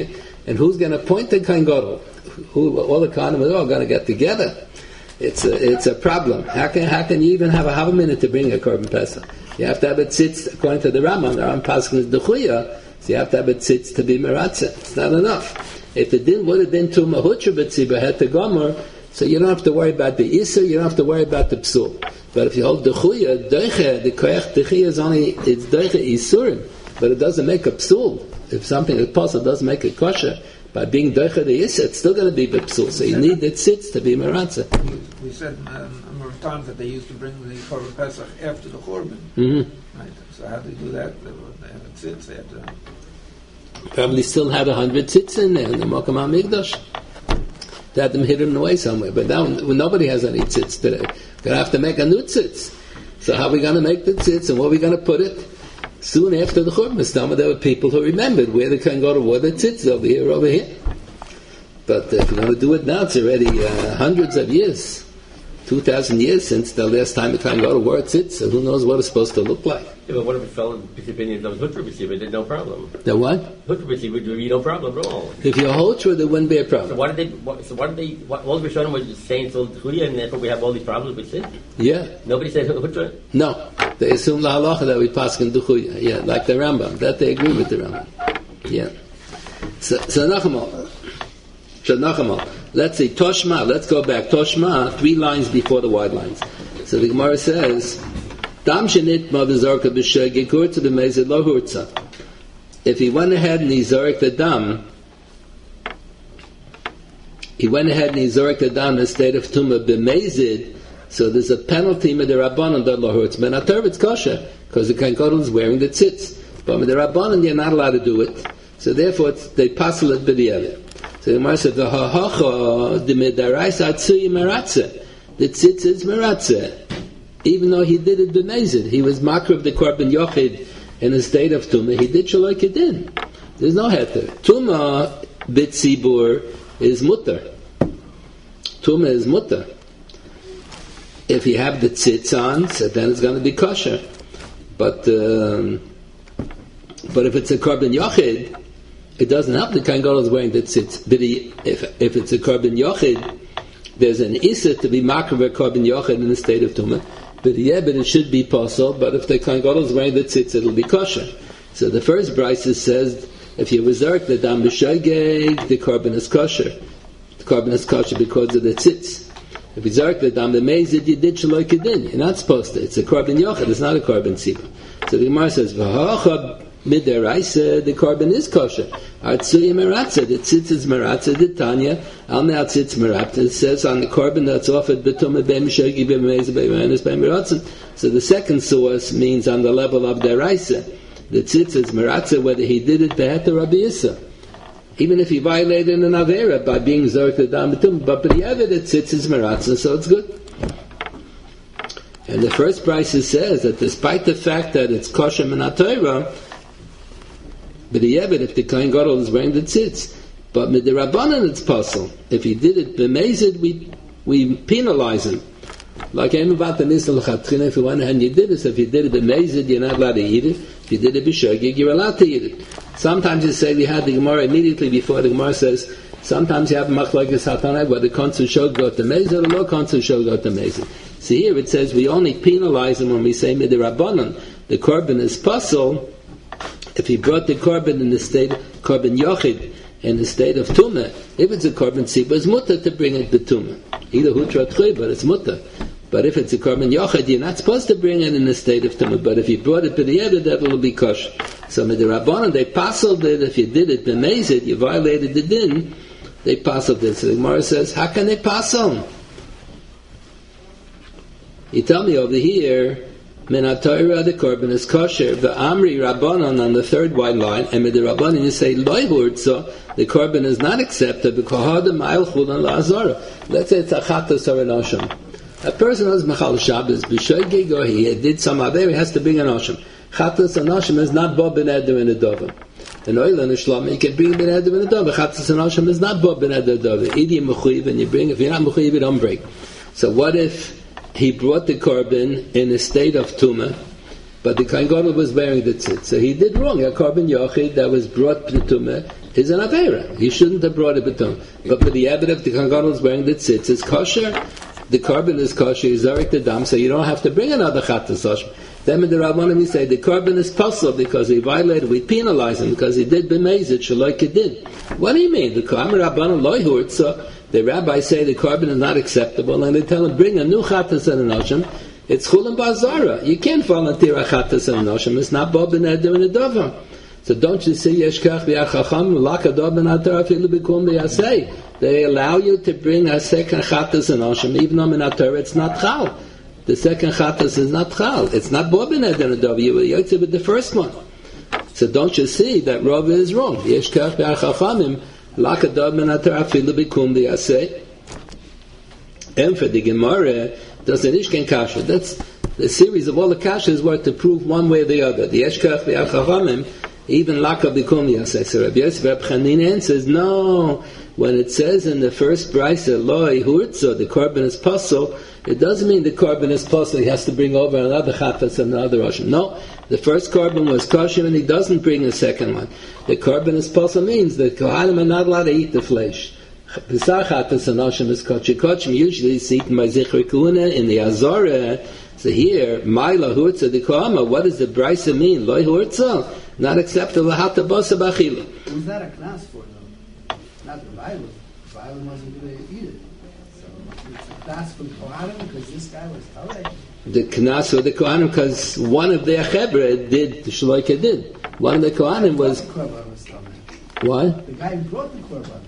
And who's going to appoint the Kohen Gadol? Who, all the Kohanim are all going to get together. It's a, it's a problem. How can how can you even have a half a minute to bring a Korban Pesach? You have to have it tzitz, according to the Rambam. The Rambam Pasuk is Dechuya, so you have to have it tzitz to be Meratzeh. It's not enough. If it didn't, would have been to Mahutra B'tziba, had to Gomer, so you don't have to worry about the Isser, you don't have to worry about the Psul. But if you hold Dechuya, Deiche, the Koyach Dechuya is only, it's Deiche Isurim, but it doesn't make a Psul. If something is possible doesn't make it kosher, by being Deiche the Isser, it's still going to be B'psul. So you need the tzitz to be Meratzeh. We said um, a number of times that they used to bring the Korban Pesach after the Korban. Mm-hmm. Right. So how do they do that? They have it tzitz. They have to. Probably still had a hundred tzitz in there in the Mokum HaMikdash. They had them hidden away somewhere. But now nobody has any tzitz today. Going to have to make a new tzitz. So how are we going to make the tzitz and where are we going to put it? Soon after the Churban, there were people who remembered where they can go to where the tzitz over here, over here. But if you're going to do it now, it's already uh, hundreds of years, two thousand years since the last time you can go to where it sits. So who knows what it's supposed to look like? Yeah, but what if it fell in his opinion that was Hutra B'tziba? There's no problem. The what? Hutra B'tziba would be no problem at all. If you hold true, there wouldn't be a problem. So what did they? What, so what did they? What, all the Rishonim were just saying so Chuya, and therefore we have all these problems with sin. Yeah. Nobody said Hutra. No, they assume la halacha that we pass in duchuya. Yeah, like the Rambam. That they agree with the Rambam. Yeah. So, so Nachamal. So Nachamal. Let's see. Toshma. Let's go back. Toshma. Three lines before the wide lines. So the Gemara says, Dam shenit ma v'zorka b'shegeg hurtza b'mezid lo hurtza. If he went ahead and he zorked the dam, he went ahead and he zorked the dam in the state of tumah b'mezid. So there's a penalty with the Rabbanon that lo hurtz. But not it's kosher because the Kohen Gadol is wearing the tzitz. But with the Rabbanon, you're not allowed to do it. So therefore, it's, they passel it b'di'evet. So the Gemara said, the ha-ha-ha, the midaraisa atsuyi meratzeh. The tzitz is meratzeh. Even though he did it b'mezid. He was makar of the korban yochid in a state of tumah. He did shaloi kedin. There's no heter. Tumah b'tzibur is mutter. Tumah is mutter. If you have the tzitz on, so then it's going to be kosher. But um, but if it's a korban yochid, it doesn't help the Kohen Gadol is wearing the tzitz. But he, if if it's a korban yochid, there's an issa to be makar of a korban yochid in the state of tumah. But yeah, but it should be possible. But if the Kohen Gadol is wearing the tzitz, it'll be kosher. So the first brisa says, if you reserve the dam b'shogeg, the korban is kosher. The korban is kosher because of the tzitz. If you zark the dam b'mezid, you did shaloi kedin. You're not supposed to. It's a korban yochid. It's not a korban tziba. So the Gemara says, v'ha'achab midaraisa, the korban is kosher. Artsuya meratzah, the tzitz is meratzah. The Tanya, al now tzitz meratzah. It says on the korban that's offered b'tumah b'mishagi b'mezid b'menis b'meratzah. So the second source means on the level of deraisa. The tzitz is meratzah, whether he did it beheter Rabbi Yissa. Even if he violated an avera by being zork the dam b'tumah, but the other the tzitz is meratzah, so it's good. And the first brisa says that despite the fact that it's kosher min haTorah, but the Yeved, if the Kohen Gadol is wearing the tzitz, but with the Rabbanan it's possible. If he did it b'mezid, we we penalize him. Like I'm about the nisal chatchina. If you went ahead and you did this, if you did it b'mezid, you're not allowed to eat it. If you did it b'shogeg, you're allowed to eat it. Sometimes you say we had the Gemara immediately before the Gemara says. Sometimes you have machlokes hatanai where the konsu shog got the mezid or no konsu shog got the mezid. So here it says we only penalize him when we say mid the Rabbanan. The korban is pasul. If he brought the korban in the state korban yochid in the state of tumah, if it's a korban tziba, it's mutter to bring it to tumah. Either hutra tchui, but it's mutter. But if it's a korban yochid, you're not supposed to bring it in the state of tumah. But if you brought it to the other, that will be kosher. So with the Rabbanan, they passled it. If you did it b'mezid, you violated the din. They passled it. So the Gemara says, how can they passel? You tell me over here. Min haTorah the korban is kosher. The Amri Rabbanon on the third white line, and with the Rabbanon you say loy hurtza, the korban is not accepted because hadam ma'il chulan la'azara. Let's say it's a chatas or an osham. A person who's mechal Shabbos b'shogeg or he did some aver, he has to bring an osham. Chatas and osham is not bo ben eder in a dover. In oil and a shlom, you can bring ben eder in a dover. Chatas and osham is not bo ben eder dover. Idi mechuyev, and you bring. If you're not mechuyev, you don't bring. So what if he brought the korban in a state of tumah, but the Kohen Gadol was wearing the tzitz. So he did wrong. A korban yochid that was brought b'tumah is an avera. He shouldn't have brought it b'tumah. But for the Ebed, if the Kohen Gadol is wearing the tzitz, it's kosher. The korban is kosher. He's zarik the dam, so you don't have to bring another chatas Hashem. Then in the Rabbanim we say the korban is possible because he violated. We penalize him because he did b'mezid shaloi kedin. What do you mean? The korban Rabbanim loy hurtza. The rabbis say the korban is not acceptable, and they tell him bring a new chatas and an Hashem. It's chulam ba'zara. You can't volunteer a chatas and an Hashem. It's not bob b'neder and a davar. So don't you see yeshkach v'yachacham l'akadov b'natar afilu b'kum b'yasei. They allow you to bring a second chatas and Hashem, even though b'natar it's not chal. The second chatas is not chal. It's not bob b'neder and a davar. You were yotze with the first one. So don't you see that Rav is wrong? Yeshkach v'yachachamim l'akadov b'natar afilu b'kum b'yasei. And for the Gemara, does the Ishken Kasha? That's the series of all the Kashas were to prove one way or the other. The Yeshkach v'yachachamim, even Laka b'kum yaseh. So Rabbi Yosef Reb Chanina says, no, when it says in the first brisa, Loi hurtza, the korban is puzzle, it doesn't mean the korban is puzzle, he has to bring over another chatas and another Hashem. No, the first korban was kosher and he doesn't bring a second one. The korban is puzzle means that Kohanim are not allowed to eat the flesh. Pesach chatas and Hashem is kosher. Kosher usually is eaten by Zichri Kuna in the Azorah. So here, Maila hurtza the Kohama, what does the brisa mean? Loi hurtza? Not acceptable. Hata basa b'achila. Was that a class for them? Not the Bible. The Bible wasn't going to eat it. So it's a class for the Kohanim because this guy was Talek. The knas for the Kohanim because one of their chevra did the shloike did. One of the Kohanim was. The Korban was Talek. What? The guy who brought the Korban.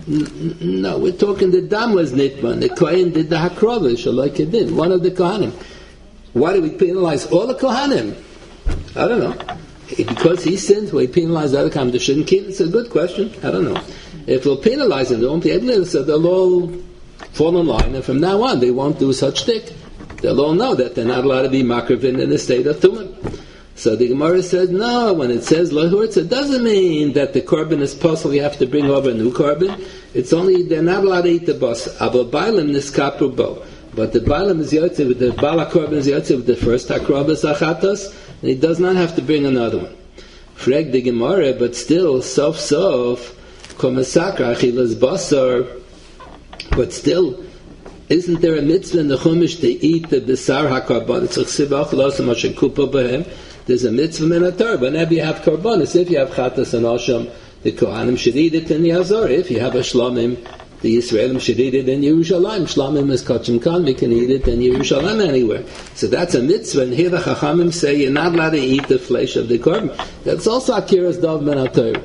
N- no, we're talking the dam was nitman. The Kohen did the hakrova shloike did. One of the Kohanim. Why do we penalize all the Kohanim? I don't know. Because he sinned, we penalize the other kind of shouldn't keep. It's a good question. I don't know. If we'll penalize them, they won't be able to. So they'll all fall in line, and from now on, they won't do such thing. They'll all know that they're not allowed to be makrivin in the state of tumah. So the Gemara says, no, when it says lahurtz, it doesn't mean that the korban is possible. You have to bring over a new korban. It's only they're not allowed to eat the bas. Abel bailam niskapru bo. But the bailam is yotze with the bala korban is yotze with the first hakrobas achatas. And he does not have to bring another one. Freg the Gemara, but still, sof sof, komasakra achilas basar. But still, isn't there a mitzvah in the Chumash to eat the besar hakarban? It's chsivach losam asher kupa b'hem. There's a mitzvah in a Torah. Whenever you have karbanis, if you have chatas and asham, the Kohanim should eat it in the Azor. If you have a shlamim, the Yisraelim should eat it in Yerushalayim. Shlamim is kachim kan. We can eat it in Yerushalayim anywhere. So that's a mitzvah. And here the Chachamim say you're not allowed to eat the flesh of the korban. That's also akiras dov ben aTorah.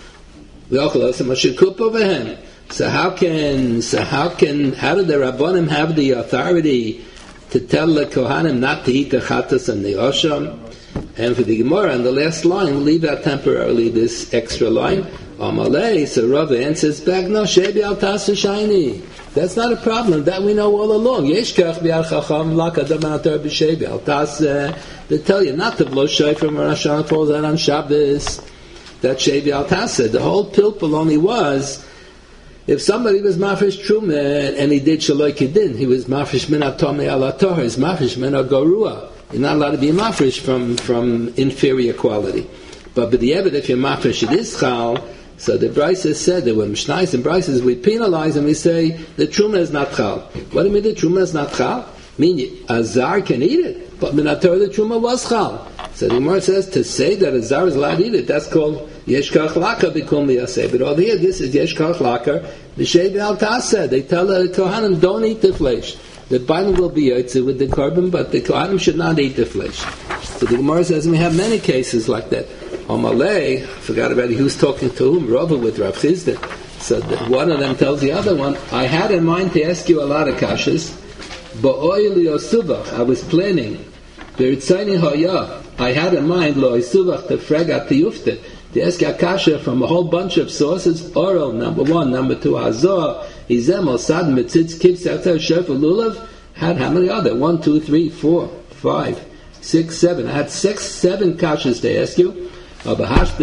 So how can? So how can? How do the Rabbanim have the authority to tell the Kohanim not to eat the chatas and the asham? And for the Gemara on the last line, we'll leave out temporarily this extra line. Amalei, so Rav answers back, no, shebi al tasa shiny. That's not a problem. That we know all along. Yeshkach bi'al chacham lakadam atar b'shebi al tasa. They tell you not to blow shofar when Rosh Hashanah falls out on Shabbos. That shebi al tasa. The whole pilpul only was if somebody was mafresh truma and he did shaloi kedin, he was mafresh min atome al ator. He's mafresh min garua. You're not allowed to be mafresh from from inferior quality. But with the evidence, if you're mafresh, it is chal. So the Brisa said that when Mishnais and Brises we penalize and we say the truma is not chal. What do you mean the truma is not chal? I mean a zar can eat it, but minator the truma was chal. So the Gemara says to say that a zar is allowed to eat it, that's called yeshkach laka b'kum liyaseh. But over here, this is yeshkach laka b'shei b'al taseh. They tell the Kohanim don't eat the flesh. The Bible will be yotze with the korban, but the Kohanim should not eat the flesh. So the Gemara says we have many cases like that. Amalei, I forgot about who's talking to whom, Rava with Rav Chizda. So the, one of them tells the other one, I had in mind to ask you a lot of kashas, ba'oy li'osuvach, I was planning, b'ritzayni ha'yah, I had in mind lo'osuvach to fregat tiyufte, to ask a kasha from a whole bunch of sources, oral, number one, number two, hazor, izem, osad, mitzitz, kibs, atar, shofar, lulav, had how many other? One, two, three, four, five, six, seven. I had six, seven kashas to ask you. Therefore,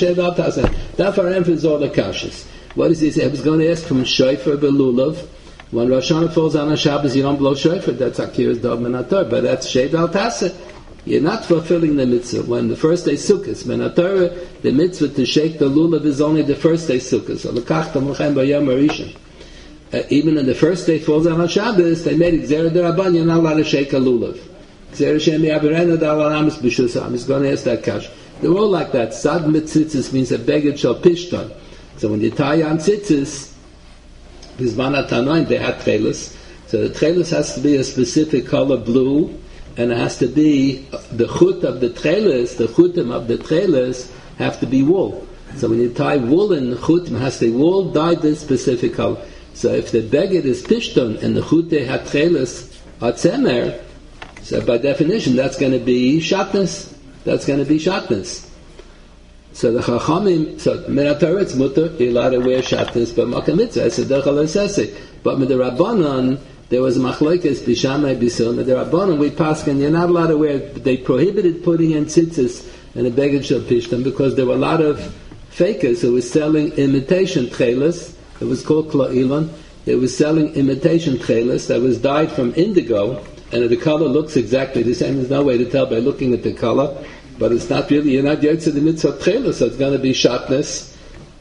I emphasize all the kashas. What does he say? I was going to ask from shofar belulav, When Rosh Hashanah falls on a Shabbos, you don't blow shofar. That's Akira's Dov Menator, but that's Shev Al Tasa. You're not fulfilling the mitzvah. When the first day Sukkot, Menator, the mitzvah to shake the lulav is only the first day Sukkot. So Lekach Tamuchem B'Yom Harishon. Uh, even on the first day falls on a Shabbos, they made Gzera D'Rabban, you're not allowed to shake a lulav. Gzera Shem Yaberena D'Al Amis B'Shus. I'm just going to ask that kash. They're all like that. Sad Mitzitzis means a beggar shall pishton. So when you tie on tzitzis, this Vanatanoin, they had trelis. So the trelis has to be a specific color blue, and it has to be the chut of the trelis, the chutim of the trelis have to be wool. So when you tie wool in the chutim, has to be wool dyed this specific color. So if the beggar is pishton and the chute had trelis are tzemer, so by definition that's going to be shatnez. That's going to be shatnez. So the Chachamim, so Minator it's mutter, you're allowed to wear shatnez, but Makom Mitzvah, it's a derechal esese. But with the Rabbanon, there was a machlokes bishamai bisil. With the Rabbanon, we paskin, you're not allowed to wear, they prohibited putting in tzitzis and a beggar shel pishtam because there were a lot of fakers who were selling imitation tchelas. It was called kla'ilon. They were selling imitation tchelas that was dyed from indigo, and the color looks exactly the same. There's no way to tell by looking at the color. But it's not really, you're not yotze the mitzvah tchelis, so it's going to be shatnez.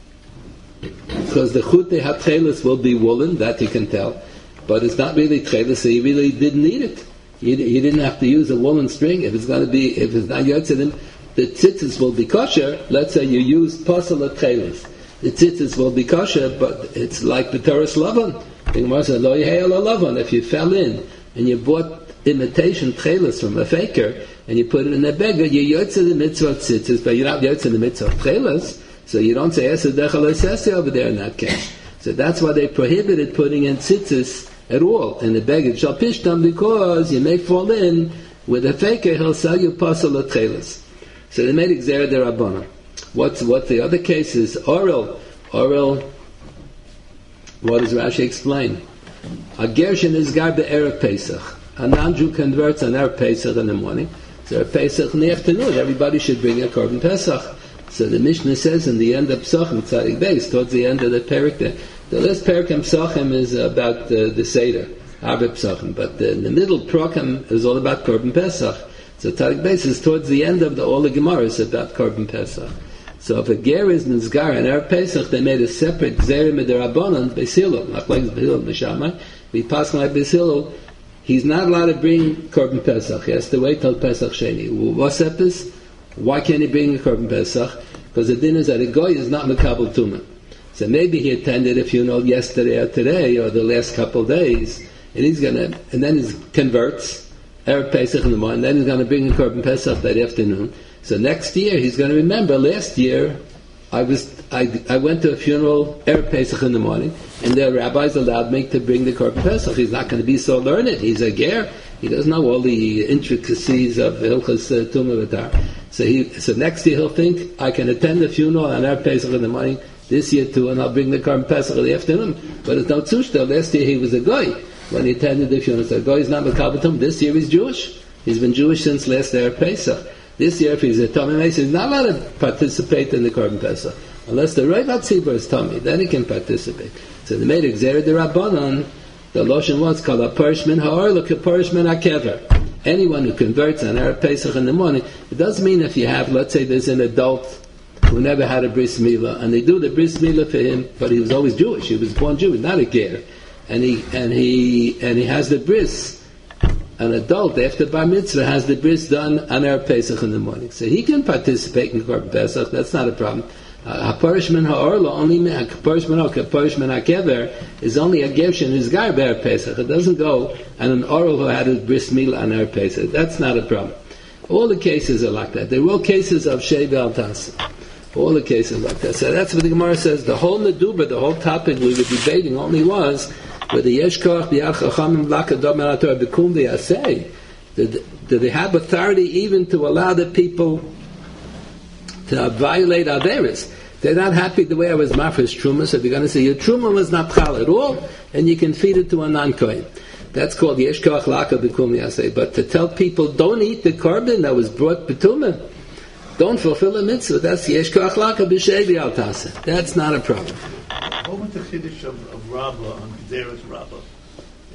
Because the chute ha-tchelis will be woolen, that you can tell. But it's not really tchelis, so you really didn't need it. You, you didn't have to use a woolen string. If it's going to be, if it's not yotze, then the tzitzis will be kosher. Let's say you use pasal tchelis. The tzitzis will be kosher, but it's like the Torah's lavan. The Gemara says, lo yehei ala lavan. If you fell in and you bought imitation tchelis from a faker, and you put it in a beggar, you yotze the mitzvah tzitzis, but you're not yotze the mitzvah tchelis, so you don't say esed dechal esese over there in that case. So that's why they prohibited putting in tzitzis at all in the beggar shall pishtam, because you may fall in with a faker, he'll sell you pasal tchelis. So they made Gzera D'Rabbanan. What's what the other case is? Oral, oral. What does Rashi explain? A gershin is gar be'erev Pesach. A non-Jew converts on Erev Pesach in the morning. So Erev Pesach in the afternoon, everybody should bring a korban Pesach. So the Mishnah says in the end of Pesachim, Tzadik Beis, towards the end of the Perik there, the last Perik in Pesachim is about uh, the Seder, Arba Pesachim, but the, in the middle Perakim is all about korban Pesach. So Tzadik Beis is towards the end of the all the Gemara is about korban Pesach. So if a ger is nizgar and Erev Pesach, they made a separate Gzera D'Rabbanan Beis Hillel, not like Beis Hillel B'Shammai. We pass like Beis Hillel. He's not allowed to bring korban Pesach. He has to wait till Pesach Sheni. What's epis? Why can't he bring a korban Pesach? Because the din is that a goy is not mekabel tumah. So maybe he attended a funeral yesterday or today or the last couple of days, and he's gonna, and then he converts Erev Pesach in the morning. Then he's gonna bring a korban Pesach that afternoon. So next year he's going to remember. Last year, I was I, I went to a funeral Erev Pesach in the morning, and the rabbis allowed me to bring the korban Pesach. He's not going to be so learned. He's a ger. He doesn't know all the intricacies of Hilchas uh, Tumah V'Tar. So he so next year he'll think I can attend the funeral on Erev Pesach in the morning this year too, and I'll bring the korban Pesach in the afternoon. But it's no tzushta. Last year he was a goy when he attended the funeral. So goy is not mekabel tumah. This year he's Jewish. He's been Jewish since last Erev Pesach. This year, if he's a Tommy Mason, he's not allowed to participate in the korban Pesach. Unless the Rav Tzibur is Tommy, then he can participate. So they made Gzera D'Rabbanan. The Loshen was called a Parishman Ha'or, look a Parishman Ha'kever. Anyone who converts on Erev Pesach in the morning, it doesn't mean if you have, let's say there's an adult who never had a bris milah, and they do the bris milah for him, but he was always Jewish. He was born Jewish, not a ger, and he and he and he has the bris. An adult after bar mitzvah has the bris done on Erev Pesach in the morning, so he can participate in korban Pesach. That's not a problem. Haparishman ha'orla only haparishman or haparishman ha'kever is only a gershon who's gar be'erev Pesach. It doesn't go on an oral who had his bris milah on Erev Pesach. That's not a problem. All the cases are like that. There were all cases of Shev Al Tasa. All the cases like that. So that's what the Gemara says. The whole Neduba, the whole topic we were debating only was whether Yeshkoach B'Yad Chachamim L'Akadom El HaTorah B'Kum V'Yaseh. Did they have authority even to allow the people to violate Averis? They're not happy the way I was mafresh truma, so they're going to say your truma was not chal at all, and you can feed it to a non-kohen. That's called Yeshkoach L'Akad B'Kum V'Yaseh. But to tell people don't eat the korban that was brought b'tumah, don't fulfill a mitzvah, that's Yeshkoach L'Akad B'Shei Al Taseh. That's not a problem. What was the chiddush of, of Rabbah on Gzeras Rabbah?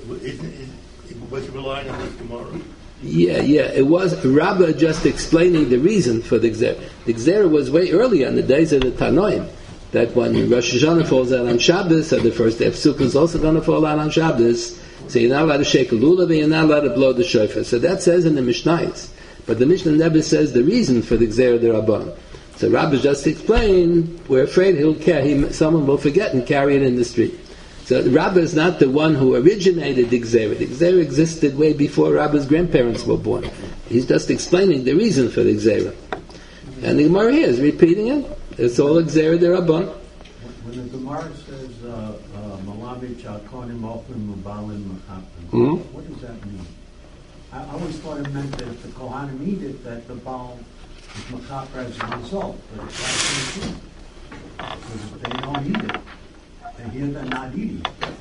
Isn't it, was it relying on this Gemara? Yeah, yeah, it was Rabbah just explaining the reason for the Gzera. The Gzera was way earlier in the days of the Tanoim, that when Rosh Hashanah falls out on Shabbos, or the first day of Sukkot is also going to fall out on Shabbos, so you're not allowed to shake a lulav, and you're not allowed to blow the shofar. So that says in the Mishnayos. But the Mishnah never says the reason for the Gzera de Rabban. So Rabbah just explained, we're afraid he'll carry, someone will forget and carry it in the street. So Rabbah is not the one who originated the Gzera. The Gzera existed way before Rabbah's grandparents were born. He's just explaining the reason for the Gzera. And the Gemara here is repeating it. It's all Gzera de Rabban. When the Gemara says, Malabi Chakonim Ofim Mubalim Machapim, what does that mean? I always thought it meant that if the Kohanim eat it, that the Baal is Machaper as a result, but it's actually true. Because if they don't eat it, and here they're not eating.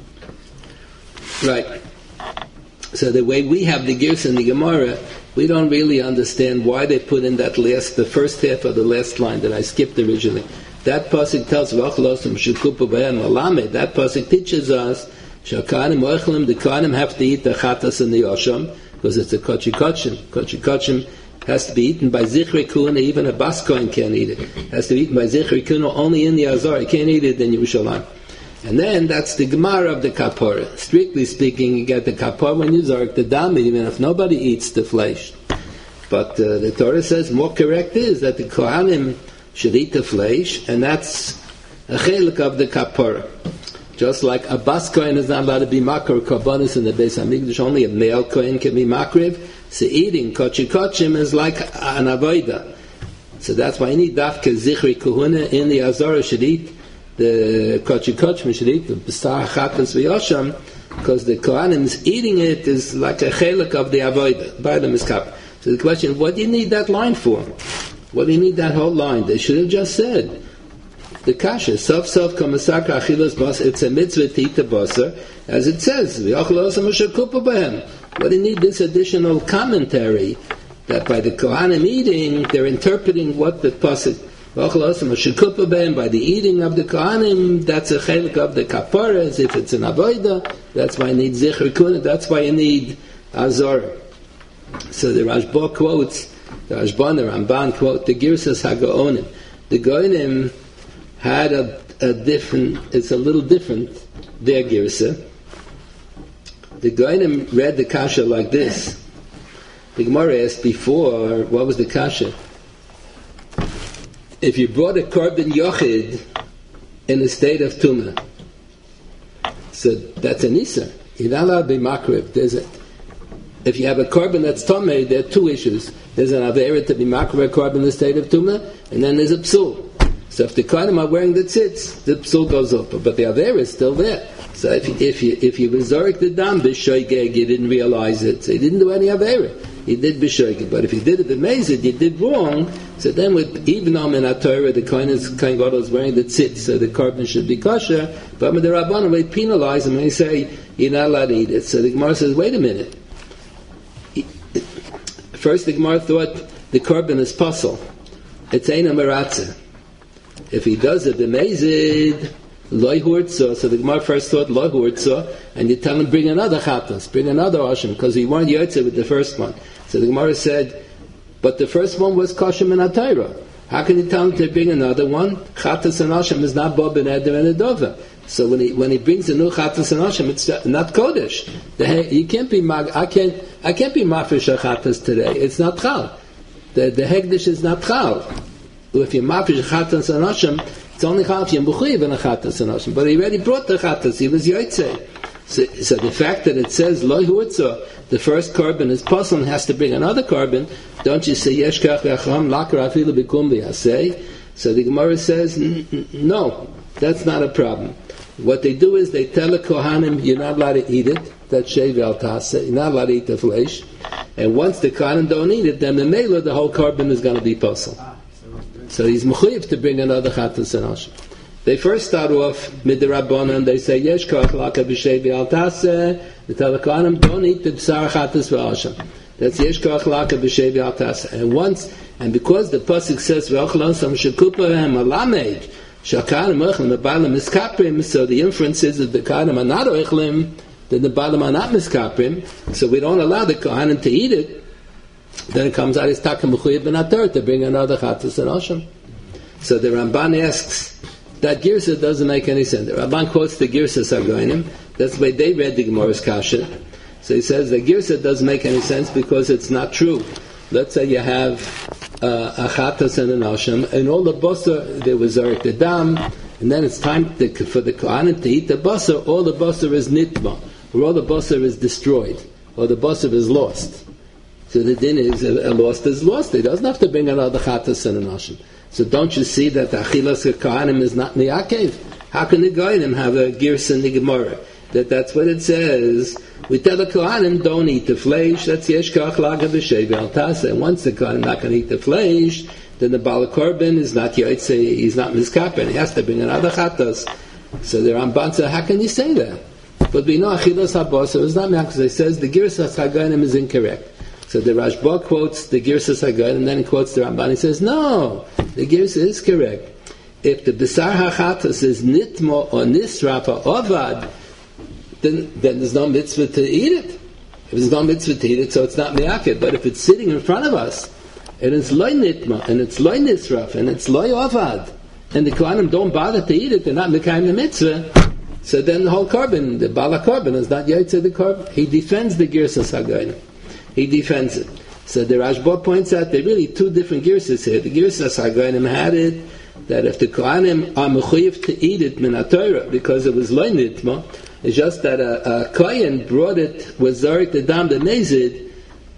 Right. So the way we have the Girs in the Gemara, we don't really understand why they put in that last, the first half of the last line that I skipped originally. That pasuk tells V'achlosim shekupa b'hem alamed. That pasuk teaches us shakanim oichlim. The kanim have to eat the chatas and the osham because it's a kochi kochim. Kochi kochim has to be eaten by zichri kuna. Even a bas kohen can't eat it. It has to be eaten by zichri kuna only in the azar. You can't eat it in Yerushalayim. And then that's the Gemara of the Kapora. Strictly speaking, you get the Kapora when you zark the dam, even if nobody eats the flesh. But uh, the Torah says more correct is that the Kohanim should eat the flesh, and that's a chelik of the Kapora. Just like a bas kohen is not allowed to be makar karbonis in the Beis Hamikdash, only a male kohen can be makriv. So eating kochi kochim is like an avoida. So that's why you need dafka zichri kuhuna in the Azara should eat the kochi kochim should eat the b'sar chatas v'yosham, because the Kohanim eating it is like a chelik of the avoida by the miskap. So the question, what do you need that line for? What do you need that whole line? They should have just said the kasha sof sof kamasaka achilas bas. It's a mitzvah to eat the basar, as it says. What do you need this additional commentary that by the Kohanim eating, they're interpreting what the pasuk by the eating of the Kohanim, that's a chelik of the kapara, as if it's an avoida. That's why you need zichur kuna. That's why you need azor. So the Rashba quotes, the Rashban, the Ramban quote, the Girsas HaGaonim. The Gaonim had a, a different, it's a little different, their Girsa. The Gaonim read the Kasha like this. The Gemara asked before, what was the Kasha? If you brought a korban yochid in a state of tumah, so that's an isser. You're not allowed to be makriv. There's a, if you have a korban that's tamei, there are two issues. There's an avera to be makriv a korban in the state of tumah, and then there's a psul. So if the kohanim are wearing the tzitz, the psul goes up, but the avera is still there. So if you, if you if you resurrect the dam b'shoigeg, you didn't realize it, so you didn't do any avera. You did b'shoigeg, but if you did it b'mezid, you did wrong. So then, with even on in Torah, the kohen is kohen gadol is wearing the tzitz, so the korban should be kosher. But with the rabbanim, they penalize him and they say you're not allowed to eat it. So the Gemara says, wait a minute. First, the Gemara thought the korban is puzzle. It's ein amaratzah. If he does it b'mezid, loy hurtza. So the Gemara first thought loy hurtza, and you tell him bring another chatas, bring another ashim, because he weren't yotze with the first one. So the Gemara said, but the first one was kosher min atayra. How can you tell him to bring another one? Chatas and ashim is not bo ben eder and adova. So when he when he brings a new chatas and ashim, it's not kodesh. The, you can't be mag. I can't I can't be mafresh a chatas today. It's not chal. The the hegdish is not chal. If you're mafresh chatas and ashim, it's only chal if you're mechuyev in a chatas and ashim. But he already brought the chatas. He was yotzei. So, so the fact that it says loy hurtza, the first korban is puzzle and has to bring another korban, don't you say yesh kach yacham lakar afilu bikum v'yasei? So the Gemara says no, that's not a problem. What they do is they tell the kohanim you're not allowed to eat it. That's sheiv al tasa. You're not allowed to eat the flesh. And once the kohanim don't eat it, then the mela the whole korban is going to be puzzle. So he's mechuyev to bring another chatas and ashim. They first start off mid the Rabbanan, they say, yesh koach laka b'shei al taseh, they tell the Kohanim, don't eat the b'sar chatas v'asham. That's yesh koach laka b'shei al taseh. And once, and because the pasuk says, v'ochlon sam shekupa hem alamed, shakanim ochlim, abalim iskaprim, so the inference is that the Kohanim are not ochlim, then the bottom are not miskaprim, so we don't allow the kohanim to eat it. Then it comes out as taka mechuyev b'natar to bring another chatas and osham. So the Ramban asks, that girsa doesn't make any sense. The Ramban quotes the girsa Sargoinim. That's why they read the Gemara's kasha. So he says the girsa doesn't make any sense because it's not true. Let's say you have uh, a chatas and an osham, and all the basar there was zarik the dam, and then it's time to, for the kohanim to eat the basar. All the basar is nitma, or all the basar is destroyed, or the basar is lost. So the din is a, a lost is lost. He doesn't have to bring another chatas and an osham. So don't you see that the achilas kohanim is not niyakev? How can the goyim have a girsa in the Gemara? That that's what it says. We tell the kohanim don't eat the flesh. That's yeshkach laga b'shei v'altasa. And once the kohanim not going to eat the flesh, then the bala korban is not yotze. He's not miskapen. He has to bring another chatas. So the Ramban said, how can you say that? But we know achilas habasar is not because it says the girsa hagoyim is incorrect. So the Rashba quotes the Girsas Haggad and then he quotes the Ramban. He says, no, the Girsa is correct. If the Besar HaChatas is Nitmo or Nisraf or Ovad, then, then there's no mitzvah to eat it. If there's no mitzvah to eat it, so it's not Miyakid. But if it's sitting in front of us, and it's Loi Nitmo, and it's Loi Nisraf, and it's Loi Ovad, and the Kohanim don't bother to eat it, they're not Mekayim the mitzvah, so then the whole korban, the Bala korban, is not Yaitze the korban. He defends the Girsas Haggad. He defends it. So the Rashba points out there are really two different girsas here. The girsas Hagoyim had it that if the Kohanim are mechuyev to eat it min haTorah because it was loy nitma, it's just that a, a Kohen brought it with zarik the dam the nezid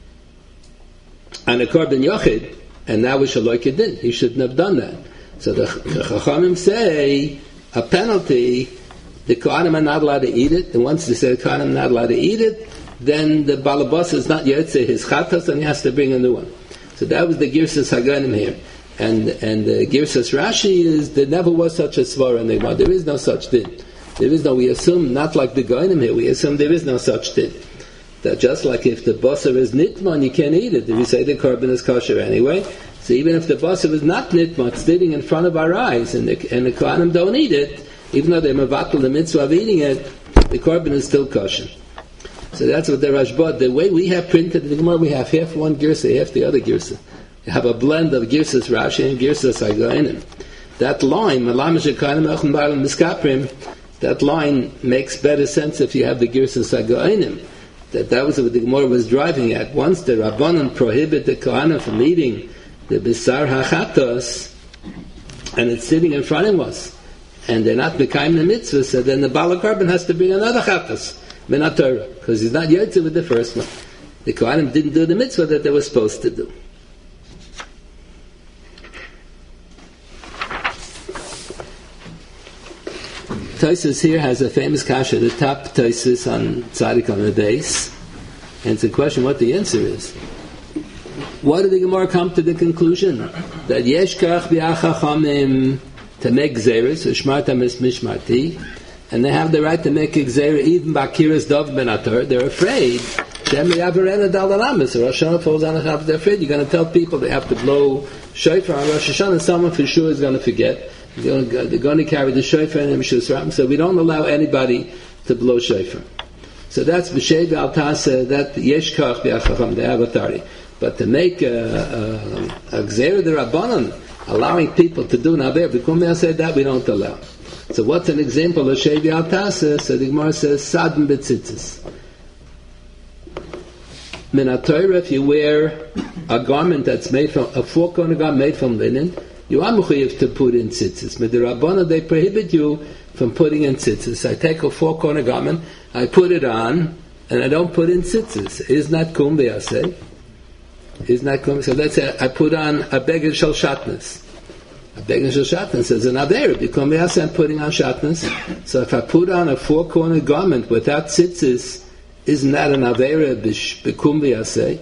and a korban yochid, and now we shall like it in. He shouldn't have done that. So the Chachamim say a penalty. The Kohanim are not allowed to eat it, and once they say the Kohanim are not allowed to eat it, then the balabas is not yet say his chatas, and he has to bring a new one. So that was the girsas Haganim here, and and the girsas Rashi is there never was such a svara in the Gemara. There is no such thing. There is no. We assume not like the Goinim here. We assume there is no such thing. That just like if the basar is nitman, you can't eat it. If you say the korban is kosher anyway, so even if the basar is not nitman, it's sitting in front of our eyes, and the and the kohanim don't eat it, even though they're mevatel the mitzvah of eating it, the korban is still kosher. So that's what the Rashba, the way we have printed in the Gemara, we have half one girsa, half the other girsa. You have a blend of girsas Rashi and girsas Hagoyim. That line, that line makes better sense if you have the girsas Hagoyim. That that was what the Gemara was driving at. Once the Rabbanan prohibit the Kohanim from eating the Besar HaChatos, and it's sitting in front of us, and they're not Mekayim the mitzvah, so then the Bala Korban has to bring another Chatos. Torah, because he's not yotze with the first one. The Kohanim didn't do the mitzvah that they were supposed to do. Tosfos here has a famous kasha, the top Tosfos on Tzadik on the base, and it's a question what the answer is. Why did the Gemara come to the conclusion that yeshkach b'achachamim to make zeres, u'shmartam es mishmarti, and they have the right to make Gzeira even by Kiras Dov Ben Ator. They're afraid. They're afraid you're going to tell people they have to blow shofar on Rosh Hashanah, and someone for sure is going to forget. They're going to, they're going to carry the shofar in Mishus, so we don't allow anybody to blow shofar. So that's B'Shei V'Altasa, that Yeshkach B'Achacham, they have authority. But to make a, a, a Gzeira the Rabbanan, allowing people to do Naver, B'Kum say that we don't allow. So what's an example of Shevi Altasa? So the Gemara says, Sadm B'tzitzis. Min HaTorah, if you wear a garment that's made from, a four-corner garment made from linen, you are mechuyev to put in tzitzis. But the Rabbana, they prohibit you from putting in tzitzis. I take a four-corner garment, I put it on, and I don't put in tzitzis. Isn't that kum v'yaseh? Isn't that kum? So let's say I put on a beged shel shatnez. A beged shel shatnez says an aver. Become v'yaseh, I'm putting on shatnez. So if I put on a four-corner garment without tzitzis, isn't that an aver b'kum v'yaseh?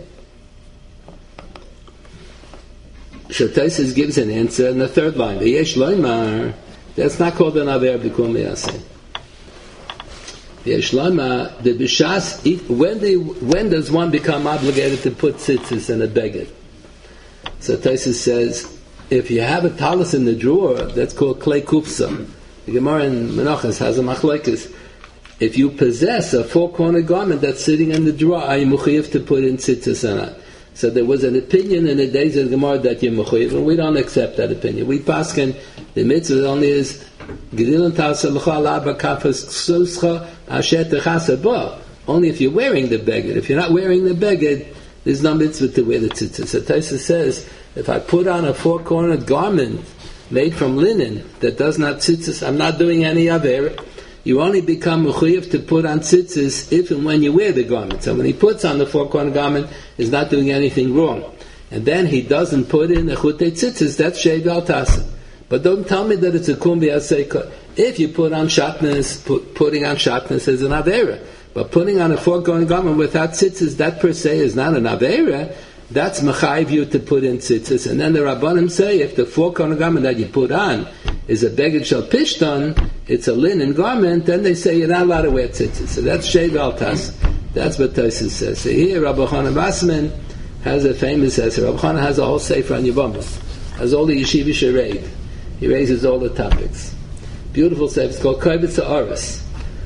Tosfos gives an answer in the third line. V'yesh loymar, that's not called an aver b'kum v'yaseh. V'yesh loymar, the b'shas, when the when does one become obligated to put tzitzis in a beged? So Tosfos says, if you have a talis in the drawer, that's called klei kupsa. The Gemara in Menachos has a machlokes. if you possess a four-cornered garment that's sitting in the drawer, are you mechuyev to put in tzitzis or not? So there was an opinion in the days of the Gemara that you're mechuyev, and we don't accept that opinion. We paskin the mitzvah only is gedilin ta'asalacha la'ba kafas ksuscha asher techasa ba. Only if you're wearing the beged. If you're not wearing the beged, there's no mitzvah to wear the tzitzis. So Taisa says, if I put on a four-cornered garment made from linen that does not tzitzis, I'm not doing any aver. You only become mechuyev to put on tzitzis if and when you wear the garment. So when he puts on the four-cornered garment, he's not doing anything wrong. And then he doesn't put in the chutei tzitzis, that's shev al tasa. But don't tell me that it's a kum b'yaseika. If you put on shatnez, put, putting on shatnez is an avera. But putting on a four-cornered garment without tzitzis, that per se is not an avera. That's mechayiv you to put in tzitzis. And then the Rabbanim say, if the four-cornered garment that you put on is a beged shel pishton, it's a linen garment, then they say you're not allowed to wear tzitzis. So that's shev al tas. That's what Tosfos says. So here, Rabbi Chanan Basman has a famous essay. Rabbi Chanan has a whole sefer on Yevamos. Has all the yeshiva shareid. He raises all the topics. Beautiful sefer. It's called Kovetz Ha'aros.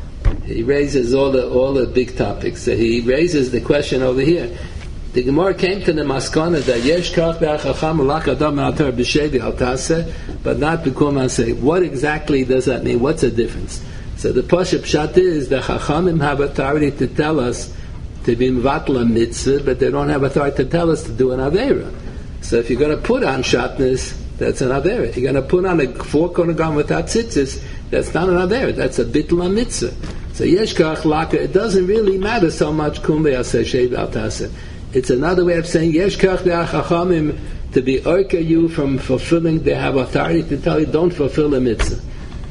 He raises all the all the big topics. So he raises the question over here. The Gemara came to the maskana that yesh kach be'achacham ulak adam altar b'shevi al taseh, but not b'kum aseh. What exactly does that mean? What's the difference? So the pashup pshat is the chachamim have authority to tell us to be mevatel a mitzvah, but they don't have authority to tell us to do an avera. So if you're going to put on shatnez, that's an avera. You're going to put on a four-corner garment without tzitzis, that's not an avera. That's a bittul mitzvah. So yesh kach laka. It doesn't really matter so much kum be'aseh shev al taseh. It's another way of saying yesh kach be'achachamim to be orka you from fulfilling. They have authority to tell you don't fulfill a mitzvah.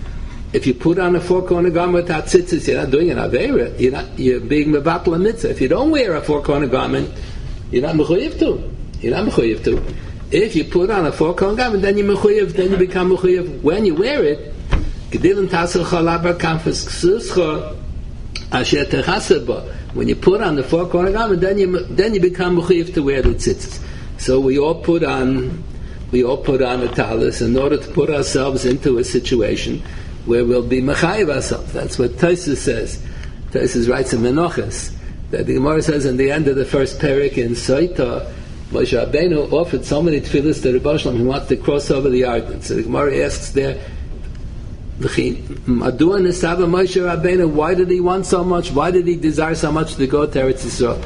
If you put on a four-corner garment without tzitzis, you're not doing an avera. You're not. You're being mevatel a mitzvah. If you don't wear a four-corner garment, you're not mechuyev to. You're not mechuyev to. If you put on a four-corner garment, then you're mechuyev. Then you become mechuyev when you wear it. Gedilin tasel chalabar kanfas ksuscha asher techasa ba. When you put on the four-corner garment, then you then you become mechuyev to wear the tzitzis. So we all put on we all put on a talis in order to put ourselves into a situation where we'll be mechayiv ourselves. That's what Tosfos says. Tosfos writes in Menachos that the Gemara says in the end of the first parak in Soita, Moshe Rabbeinu offered so many tefillas to Rebbe Shalom, he wanted to cross over the Yarden. So the Gemara asks there, why did he want so much? Why did he desire so much to go to Eretz Yisrael?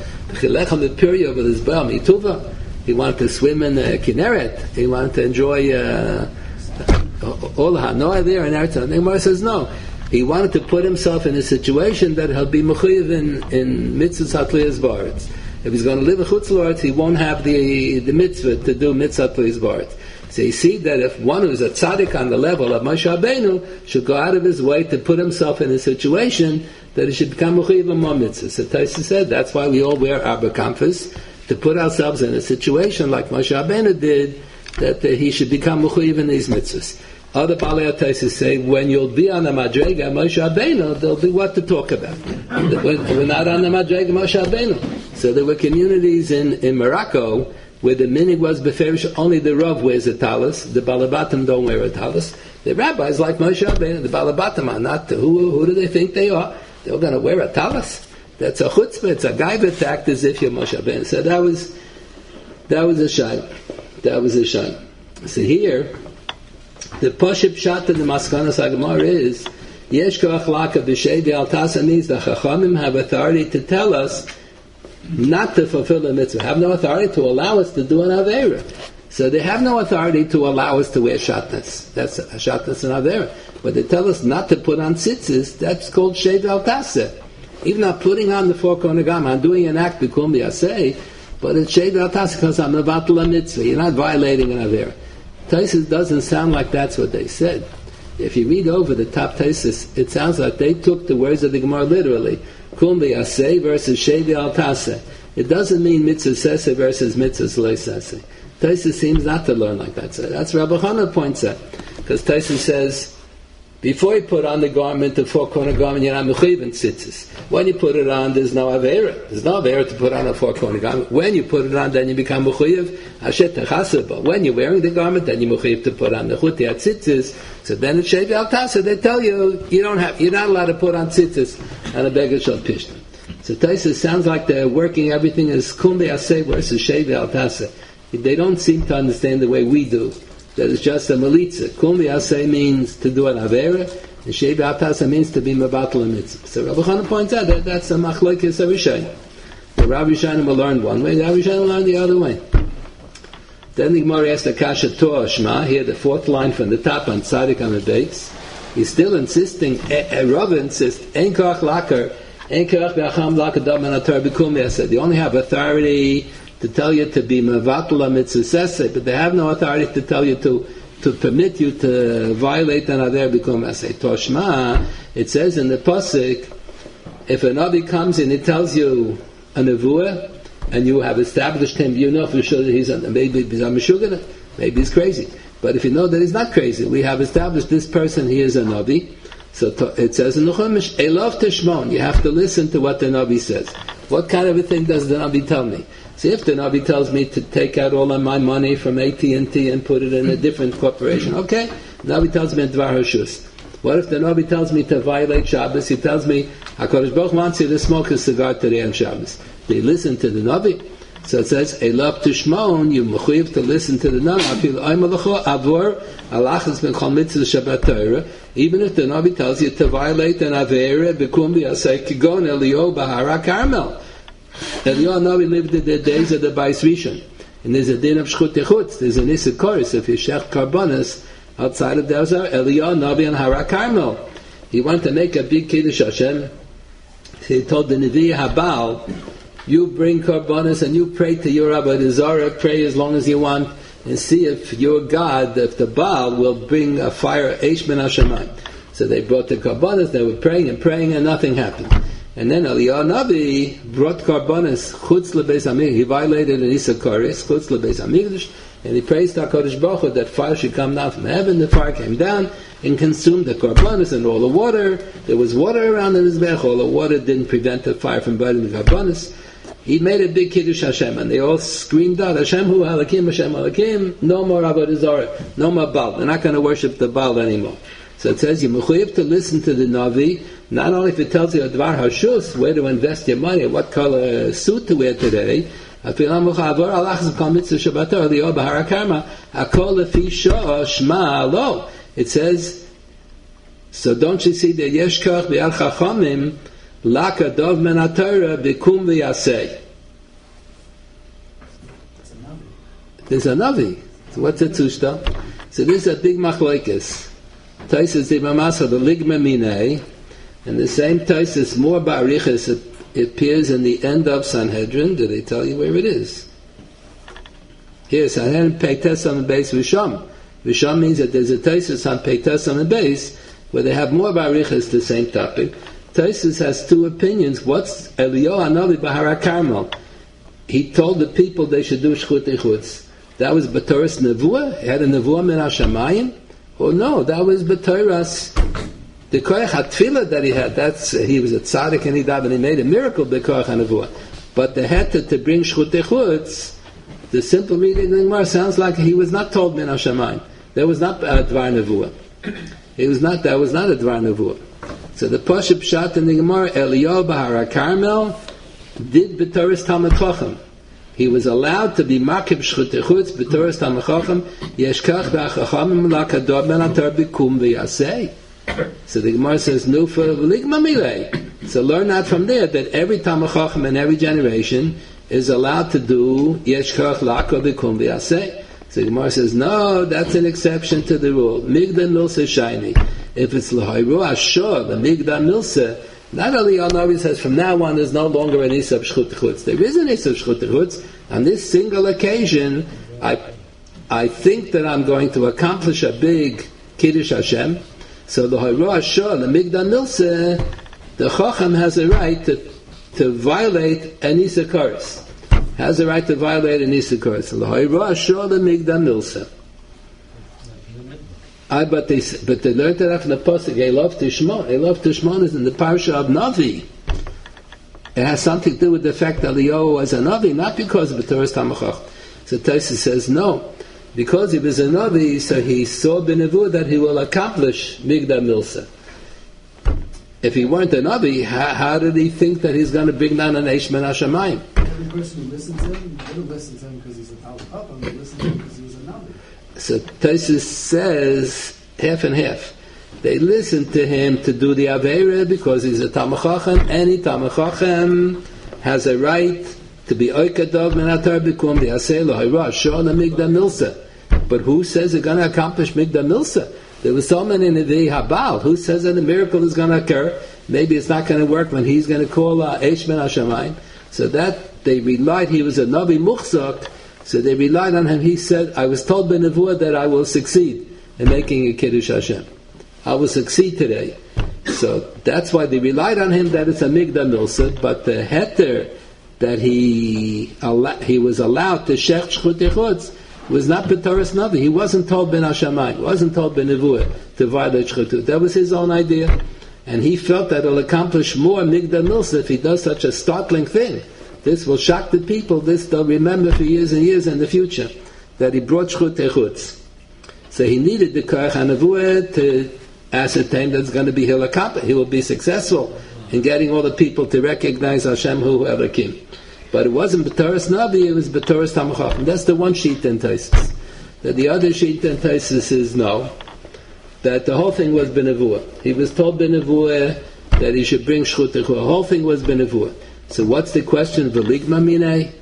He wanted to swim in the Kinneret. He wanted to enjoy uh, all the Hanoah there in Eretz Yisrael. The Gemara says no. He wanted to put himself in a situation that he'll be mechuyev in, in mitzvah hatliyas baretz. If he's going to live in chutz la'aretz, he won't have the the mitzvah to do mitzvah hatliyas baretz. So you see that if one who's a tzaddik on the level of Moshe Rabbeinu should go out of his way to put himself in a situation that he should become mechuyev in more mitzvah. So Tosfos said that's why we all wear arba kanfas, to put ourselves in a situation like Moshe Rabbeinu did, that uh, he should become mechuyev in these mitzvahs. Other Balei HaTosfos say when you'll be on the Madrega Moshe Rabbeinu, there'll be what to talk about. We're not on the Madrega Moshe Rabbeinu. So there were communities in, in Morocco where the minig was beferish, only the Rav wears a talis, the Balabatim don't wear a talis. The rabbis like Moshe Rabbeinu, the Balabatim are not. Who, who do they think they are? They're going to wear a talis? That's a chutzpah, it's a gaiva act as if you're Moshe Rabbeinu. So that was, that was a shayla. That was a shayla. So here, the Pashup Pshat in the Maskanas HaGemara is Yesh Koach Laka B'Shevi Al Tasa means the Chachamim have authority to tell us not to fulfill the mitzvah, have no authority to allow us to do an Aveira. So they have no authority to allow us to wear shatnez. That's a shatnez and Aveira. But they tell us not to put on tzitzis, that's called Shev Al Tasa. Even not putting on the four-corner garment, I'm doing an act B'kum Yaseh, but it's Shev Al Tasa because I'm about to mitzvah. You're not violating an Aveira. Tosfos doesn't sound like that's what they said. If you read over the top Tosfos, it sounds like they took the words of the Gemara literally. Kum v'yaseh versus shevi al taseh. It doesn't mean mitzvah seseh versus mitzvah lo seseh. Tosfos seems not to learn like that. So that's Rabbi Chana points out. Because Tosfos says, Before you put on the garment, the four-corner garment, you're not mechuyev in tzitzis. When you put it on, there's no avera. There's no avera to put on a four-corner garment. When you put it on, then you become mechuyev hashet techaseh. But when you're wearing the garment, then you're mechuyev to put on the chuti at tzitzis. So then it's shevi al tasa. They tell you you don't have, you're not allowed to put on tzitzis and a beggar shall pishtim. So Taisa sounds like they're working everything as kumbi aseh versus shevi al tasa. They don't seem to understand the way we do. That is just a melitza. Kumbi aseh means to do an avera, and shevi al tasa means to be mebatel a mitzvah. So Rabbi Chana points out that that's a machlokes Rishonim. The Rabbi Rishonim will learn one way, the Rabbi Rishonim will learn the other way. Then the Gemara asks the Kasha Torah Shema, here the fourth line from the top on Tzadik on the base. He's still insisting, Rabbi insists, Ein koach lakar, Ein koach be'acham lakar dam and atar b'kum yaseh. They only have authority to tell you to be mevatel a mitzvah, but they have no authority to tell you to, to permit you to violate an aver b'kum yaseh. Torah Shema, it says in the Pasuk, if a Navi comes and it tells you a nevuah, and you have established him, you know for sure that he's a, maybe he's a Meshuggah, maybe he's crazy. But if you know that he's not crazy, we have established this person, he is a Navi. So to, it says in the Chumash, Elov Tishmon, you have to listen to what the Navi says. What kind of a thing does the Navi tell me? See, if the Navi tells me to take out all of my money from A T and T and put it in a different corporation, okay, the Navi tells me Dvar Hashus. What if the Navi tells me to violate Shabbos? He tells me, HaKadosh Baruch wants you to smoke a cigar today on Shabbos. They listen to the Navi. So it says, Elab Tishmon, you mechuyev to listen to the Navi. Even if the Navi tells you to violate an Avera, Bekum B'Yasei Kigon Eliyahu Bahara Carmel. Eliyahu Navi lived in the days of the Bais Rishon. And there's a din of Shchut Echutz. There's an Issa Koris, if you shech Karbonis, outside of the Azar, Eliyahu Navi and Hara Carmel. He wanted to make a big Kiddush Hashem. He told the Nevi Habal, you bring Karbonis and you pray to your Avodah Zarah, pray as long as you want, and see if your God, if the Baal will bring a fire, Eish Ben Hashemayim. So they brought the Karbonis, they were praying and praying and nothing happened. And then Eliyahu Navi brought Karbonis, Chutz LeBeis HaMikdash, he violated an Issa Koris, Chutz LeBeis HaMikdash, and he praised HaKadosh Baruch Hu that fire should come down from heaven. The fire came down and consumed the Karbonis and all the water. There was water around the Mizbech, all the water didn't prevent the fire from burning the Karbonis. He made a big Kiddush Hashem, and they all screamed out, Hashem hu halakim, Hashem halakim, no more Avodah Zarah, no more Baal. They're not going to worship the Baal anymore. So it says, you're mechuyev to listen to the Navi, not only if it tells you a Dvar Hashus, where to invest your money, what color suit to wear today, it says, so don't you see that Yesh Koach B'Yad Chachamim Laka Dov Men HaTorah B'Kum V'Yaseh. There's a Navi. So what's a Tushta? So this is a big machlokes. Taisus the Mamasa, the Ligma Minei, and the same Taisus, more Barichas, it, it appears in the end of Sanhedrin. Did they tell you where it is? Here, Sanhedrin Peites on the base Visham. Visham means that there's a Taisus on Peites on the base, where they have more Barichas, the same topic. Taisus has two opinions. What's Eliyahu Hanavi Bahara Carmel? He told the people they should do Shchut Echutz. That was B'Toras Nevuah? He had a Nevuah Min HaShamayim? Oh no, that was B'Toras, the Koyach HaTfilah that he had. That's, he was a tzaddik and he died, and he made a miracle B'Koyach HaNevuah. But the heter to bring Shchut Echutz, the simple reading of the Gemara sounds like he was not told Min HaShamayim. There was not a Dvar Nevuah. He was not, that was not a Dvar Nevuah. So the Pashup Pshat in the Gemara, Eliyahu Bahara Carmel did B'Toras Talmid Chacham. He was allowed to be Makib Shchut Echutz B'Toras Talmid Chacham Yesh Kach B'Achachamim L'Akador Ben Atar B'Kum V'Yaseh. So the Gemara says, no for Ligma Milei. So learn out from there that every Talmid Chacham in every generation is allowed to do Yesh Kach L'Akador B'Kum V'Yaseh. So the Gemara says, no, that's an exception to the rule. Migdal Milsa Shiny. If it's L'Hayru Ashur, the Migdal Milsa, not only on Navi says from now on there's no longer an Isab Shchut Echutz. There is an Isab Shchut Echutz. On this single occasion, I I think that I'm going to accomplish a big Kiddush Hashem. So the Hayru Ashur, the Migdal Milsa, the Chacham has a right to, to violate an Isa Koris. Has a right to violate an Isa Koris. So the Hayru Ashur, the Migdal Milsa. I, but they but they learned that from the pasuk. Elav Tishmon. Elav Tishmon is in the parsha of Navi. It has something to do with the fact that Eliyahu was a Navi, not because of the Torah Tamachach. So Tosfos says no, because he was a Navi, so he saw b'nevuah that he will accomplish Migdal Milsa. If he weren't a Navi, how, how did he think that he's going to bring down an Eish min Hashamayim? Every person who listens to him, they don't listen to him because he's a Talmud, they listen to him because he was a Navi. So Tosfos says half and half. They listen to him to do the Aveira because he's a Talmid Chacham. Any Talmid Chacham has a right to be Oikadov min Atar Bikum the Aselo Hayra Shon Migdal Milsa. But who says they're going to accomplish Migdal Milsa? There was so many in the Habal. Who says that a miracle is going to occur? Maybe it's not going to work when he's going to call Eish min Hashamayim. So that they relied. He was a Navi Muchzak. So they relied on him. He said, "I was told by Nevuah that I will succeed in making a Kiddush Hashem. I will succeed today." So that's why they relied on him, that it's a Migdal Milsa, but the heter that he he was allowed to Shech Shchut Echutz was not B'Toras Navi. He wasn't told Ben Hashamayim, wasn't told Ben Nevuah to violate Shchutut. That was his own idea. And he felt that it'll accomplish more Migdal Milsa if he does such a startling thing. This will shock the people. This they'll remember for years and years in the future, that he brought Shchut Echutz. So he needed the Koach HaNevuah to ascertain that it's going to be he'll accomplish. He will be successful in getting all the people to recognize Hashem Hu Elokim. But it wasn't B'Toras Navi, it was B'Toras Talmid Chacham. That's the one sheet in Tosfos. That the other sheet in Tosfos is no. That the whole thing was B'Nevuah. He was told B'Nevuah that he should bring Shchut Echutz. The whole thing was B'Nevuah. So what's the question of the Ligma Minei?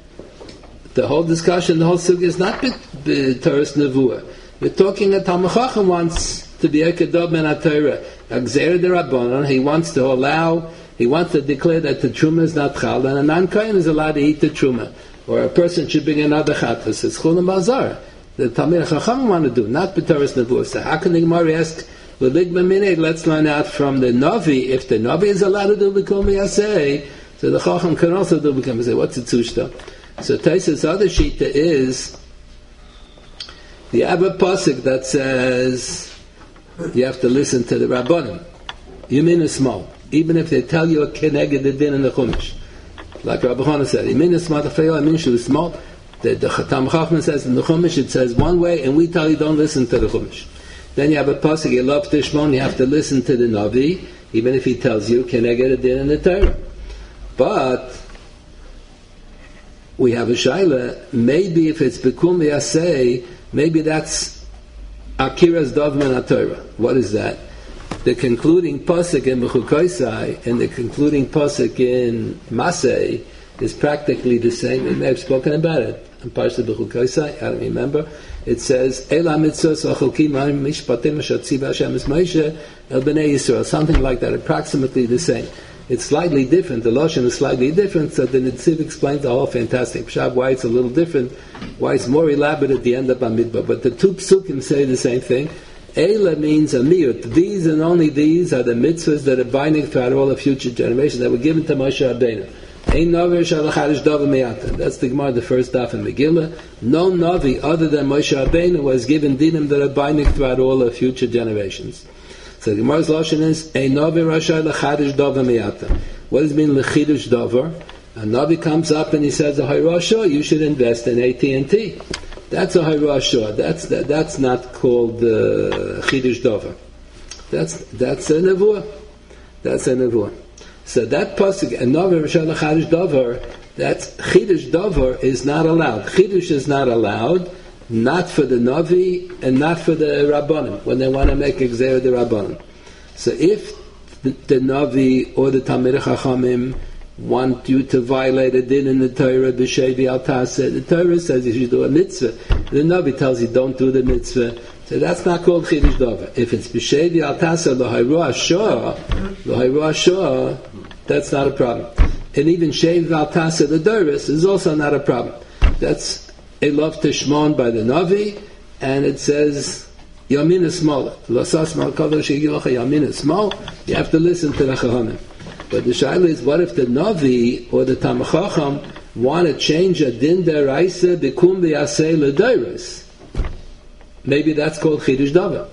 The whole discussion, the whole sugya is not B'Toras Nevuah. We're talking that Talmid Chacham wants to be Ekadov Ben HaTorah, Agzer de Rabbanon. He wants to allow, he wants to declare that the Truma is not Chal, and a non-Kohen is allowed to eat the Truma. Or a person should bring another Chatas. It's Chul and Bazar. The Talmid Chacham want to do, not B'Toras Nevuah. So how can the Gemara ask, L'Ligma Minei, let's learn out from the Navi, if the Navi is allowed to do B'Kol Miyaseh, so the Chacham can also do B'Kol Miyaseh. What's the Tzushta? So Tosfos' other sheet is, the Abba Pasuk that says you have to listen to the Rabbanim. Yamin is small. Even if they tell you a keneged the din in the Chumash. Like Rabbi Chana said, Yamin is small, the Fayol Yamin Shu is small. The, the Talmid Chacham says in the Chumash it says one way, and we tell you don't listen to the Chumash. Then you have a Pasuk, you love Tishmon, you have to listen to the Navi, even if he tells you keneged the din in the Torah. But we have a Shaila, maybe if it's B'Kum Yaseh, maybe that's Akira's Dov min HaTorah. What is that? The concluding pasuk in Mechukoisai and the concluding pasuk in Masei is practically the same. We may have spoken about it in Parshat Mechukoisai. I don't remember. It says Ela mitzvos acholkim mishpatim ashatziv Hashem es Moshe el bnei Yisrael. Something like that. Approximately the same. It's slightly different. The Lashon is slightly different, so the Netziv explains the whole fantastic pshat, why it's a little different, why it's more elaborate at the end of Bamidbar. But the two psukim say the same thing. Eila means a miut. These and only these are the mitzvahs that are binding throughout all the future generations that were given to Moshe Rabbeinu. Ein Navi shalacharish davar meyata. That's the Gemara, the first daf in Megillah. No Navi other than Moshe Rabbeinu was given dinim that are binding throughout all the future generations. So the Gemara's Lashon is Ein Navi Rasha L'Chadish Davar Meyata. What does it mean L'Chidush Davar? A Navi comes up and he says, "A Hayrashah, you should invest in A T and T." That's a Hayrashah. That's that, that's not called uh, Chidush Davar. That's that's a Nevuah. That's a Nevuah. So that pasuk, Ein Navi Rasha L'Chadish Davar, that's Chidush Davar is not allowed. Chidush is not allowed. Not for the Navi and not for the Rabbanim, when they want to make Exer the Rabbanim. So if the, the Navi or the Talmid Chachamim want you to violate a din in the Torah, B'Shevi Al Taseh, the Torah says you should do a mitzvah. The Navi tells you don't do the mitzvah. So that's not called Chidush Davar. If it's B'Shevi Al Taseh, L'Hayru Ashah, L'Hayru Ashah, that's not a problem. And even Shevi Al Taseh, the Doris, is also not a problem. That's Elav Tishmon by the Navi, and it says Yamin is small. Lasas mal kadosh yigilacha Yamin is small. You have to listen to the Chahanim. But the shaila is, what if the Navi or the Talmid Chacham want to change a din deraisa bikum b'yasei l'deiros? Maybe that's called Chidush Davar.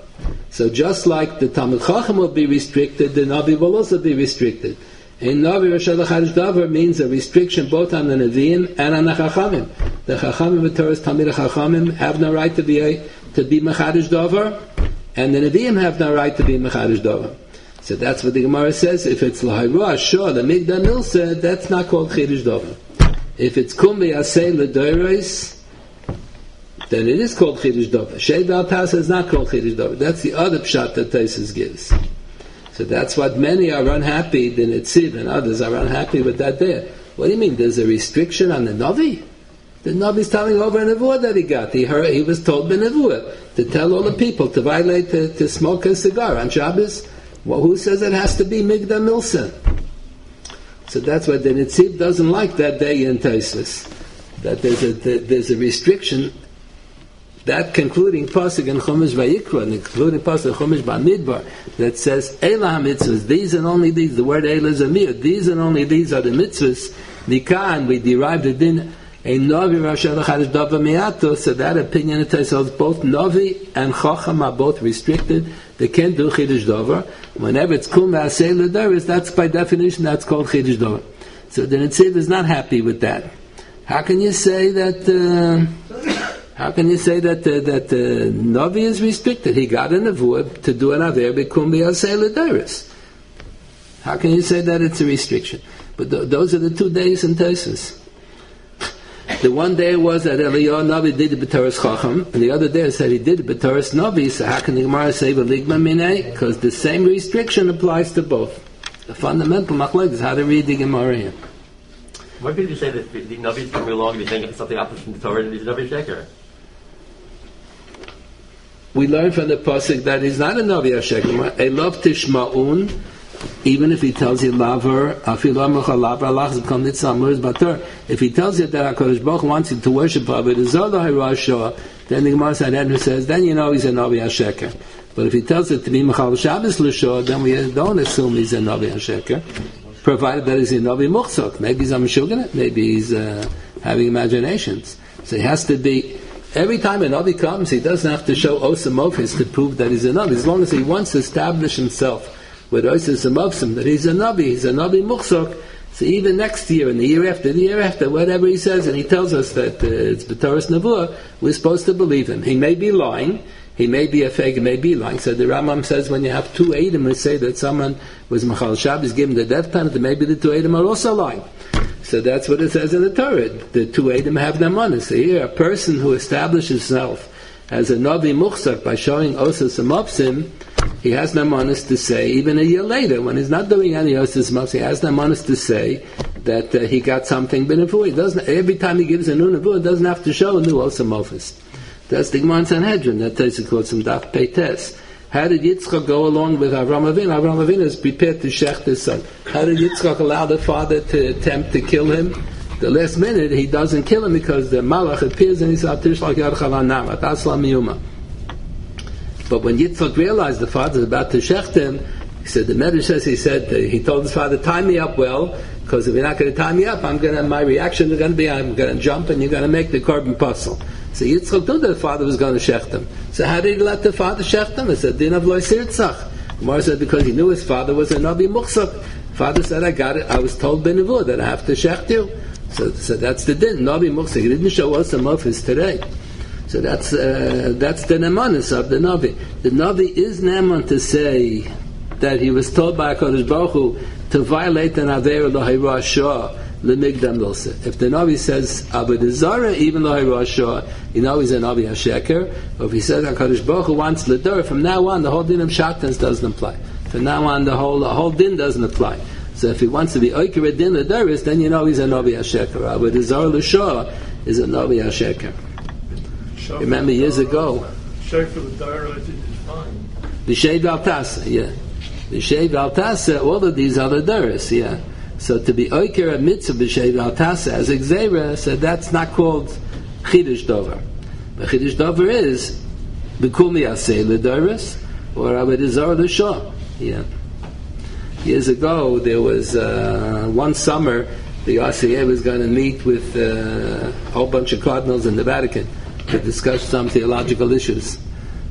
So just like the Talmud Chacham will be restricted, the Navi will also be restricted. And Navi Rosh Chadash Davar means a restriction both on the Nevi'im and on the Chachamim. The Chachamim of Torah's Talmid Chachamim have no right to be a, to be Mechadish Davar, and the Nevi'im have no right to be Mechadish Davar. So that's what the Gemara says. If it's L'Hayruah, sure, the Migdal Milsa, that's not called Chidush Davar. If it's Kum V'Yaseh L'Doros, then it is called Chidush Davar. Shei B'al Tasa is not called Chidush Davar. That's the other pshat that Taisus gives. So that's what many are unhappy, the Netziv and others are unhappy with that there. What do you mean? There's a restriction on the Navi? The Navi is telling over a Nevuah that he got. He heard, he was told by Nevuah to tell all the people to violate, to, to smoke a cigar on Shabbos. Well, who says it has to be Migdal Milsa? So that's why the Netziv doesn't like that day in Taisus. That there's a, there's a restriction. That concluding pasuk in Chumash Vayikra, and the concluding pasuk in Chumash Bamidbar, that says Eila mitzvahs, these and only these. The word Eila is a mir. These and only these are the mitzvahs. Nikah, and we derived it in a Navi Rosh Chadash Davar Miato. So that opinion it says both Navi and Chacham are both restricted. They can't do Chidush Davar. Whenever it's Kum V'Aseh L'Doros, that's by definition that's called Chidush Davar. So the Netziv is not happy with that. How can you say that? Uh, How can you say that uh, that uh, Navi is restricted? He got a nevuah to do an aver b'kum b'yaseh l'doros. How can you say that it's a restriction? But th- those are the two days in Taisus. The one day was that Eliyahu Navi did it b'toras Chacham, and the other day said he did it b'toras Navi. So how can the Gemara say v'ligma minei? Because the same restriction applies to both. The fundamental machlokes is how to read the Gemara here. Why did you say that the Navi is coming along and you think something opposite from the Torah and he's Navi Sheker? We learn from the pasuk that he's not a Navi Hasheker. Elov tishma'un, even if he tells you laver, afilam laver, Allah has become nitzamur batur. If he tells you that HaKadosh Baruch Hu wants you to worship Avodah Zarah, then the Gemara Sanhedrin says, then you know he's a Navi Hasheker. But if he tells it to be Mechal Shabbos l'shor, then we don't assume he's a Navi Hasheker, provided that he's a Navi Muchzok. Maybe he's a Meshuggah, maybe he's uh, having imaginations. So he has to be. Every time a Navi comes, he doesn't have to show Osamofis to prove that he's a Navi. As long as he wants to establish himself with Osamofsim, that he's a Navi, he's a Navi Muchzok. So even next year, and the year after, the year after, whatever he says, and he tells us that uh, it's B'toras Nevuah, we're supposed to believe him. He may be lying, he may be a fake, he may be lying. So the Rambam says when you have two Eidim who say that someone was Machal Shabbos, given the death penalty, maybe the two Eidim are also lying. So that's what it says in the Torah. The two Eidim have their money. So here, a person who establishes himself as a Navi Muchzak by showing Osas Mopsim, he has no manas to say, even a year later, when he's not doing any Osas Mopsim, he has no manas to say that uh, he got something Benevuah. He doesn't, every time he gives a new Nevuah, he doesn't have to show a new Osas Mopsim. That's the Gemara in Sanhedrin. That takes it called some Daf Peites. How did Yitzchak go along with Avraham Avinu? Avraham Avinu is prepared to shech his son. How did Yitzchak allow the father to attempt to kill him? The last minute, he doesn't kill him because the Malach appears and he says, Tishlach Yadcha La'nam, Asla Miyuma. But when Yitzchak realized the father is about to shech him, he said, the Medrash says, he said, uh, he told his father, tie me up well, because if you're not going to tie me up, I'm going to, my reaction is going to be, I'm going to jump and you're going to make the korban puzzle. So Yitzchak knew that the father was going to shecht him. So how did he let the father shecht him? He said, din of loy sirtzach. Gemara said, because he knew his father was a Navi Muchzak. Father said, I got it, I was told by Nevuah that I have to shecht you. So, so that's the din, Navi Muchzak. He didn't show us some of his today. So that's uh, that's the nemanis of the Navi. The Navi is neman to say that he was told by HaKadosh Baruch Hu to violate an Aveira L'Hayra Shah L'Migdal Milsa. If the Navi says Avodah Zarah, even L'Hayra Shah, you know he's a Navi HaSheker. Or if he says HaKadosh Baruch Hu wants L'Dor, from now on the whole din of Shatans doesn't apply. From now on the whole the whole din doesn't apply. So if he wants to be Oiker din L'Doris, then you know he's a Navi HaSheker. Avodah Zarah L'Shah is a Navi HaSheker. Remember years ago, Sheker the Daira, I think is fine. the Shev Al Tasa, yeah. The Shev Al Tasa, all of these are the Doris, yeah. So to be Oiker a mitzvah b'Shev Al Tasa as a Gzeira, so that's not called Chidush Dover. But Chidush Dover is B'kum Yaseh L'Doris or Avodah Zarah L'Shah, yeah. Years ago, there was uh, one summer, the R C A was going to meet with uh, a whole bunch of cardinals in the Vatican to discuss some theological issues.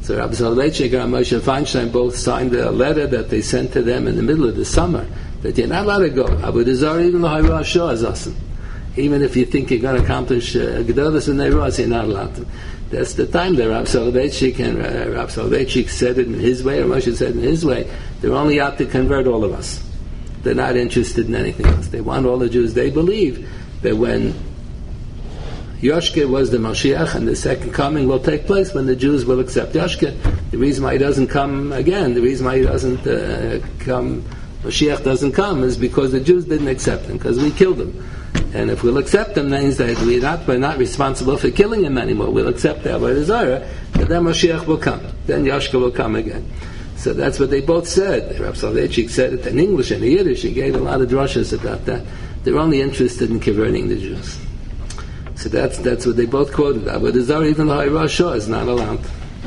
So Rabbi Soloveitchik and Moshe Feinstein both signed a letter that they sent to them in the middle of the summer that you're not allowed to go. Avodah Zarah, even l'hayra shah is asin. Even if you think you're going to accomplish Gedolos and Neiros, you're not allowed to. That's the time that Rabbi Soloveitchik and uh, Rabbi Soloveitchik said it in his way, or Moshe said it in his way. They're only out to convert all of us. They're not interested in anything else. They want all the Jews. They believe that when Yoshke was the Mashiach and the second coming will take place when the Jews will accept Yoshke. The reason why he doesn't come again, the reason why he doesn't uh, come, Mashiach doesn't come, is because the Jews didn't accept him, because we killed him. And if we'll accept him, that means that we're not, we're not responsible for killing him anymore. We'll accept the Avodah Zarah, but then Mashiach will come. Then Yoshke will come again. So that's what they both said. Rav Soloveitchik said it in English and in Yiddish. He gave a lot of drushes about that. They're only interested in converting the Jews. So that's that's what they both quoted. Avodah Zarah, even l'hayra shah, is not allowed.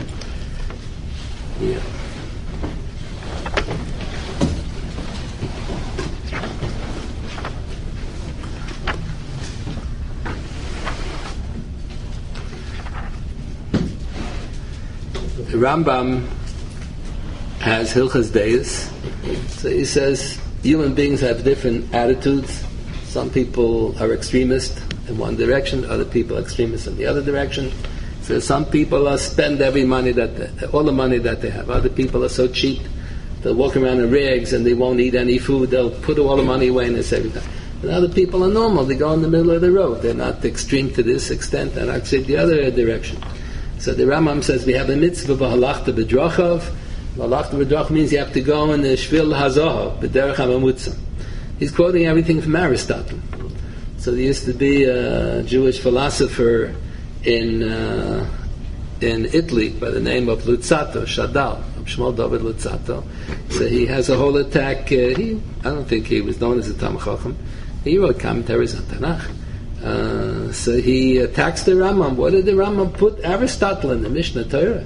Yeah. The Rambam has Hilchas Deis. So he says human beings have different attitudes. Some people are extremist in one direction, other people are extremists in the other direction. So some people are spend every money that they, all the money that they have. Other people are so cheap, they'll walk around in rags and they won't eat any food. They'll put all the money away and it's everything. And other people are normal. They go in the middle of the road. They're not extreme to this extent, and actually the other direction. So the Rambam says we have a mitzvah b'halachta b'drachav. Halachta b'drachav means you have to go in the shvil hazohav b'derech hamamutza. He's quoting everything from Aristotle. So there used to be a Jewish philosopher in uh, in Italy by the name of Luzzatto, Shadal, Shmuel David Luzzatto. So he has a whole attack. Uh, he, I don't think he was known as a Talmid Chacham. He wrote commentaries on Tanakh. Uh, so he attacks the Rambam. What did the Rambam put Aristotle in the Mishnah Torah?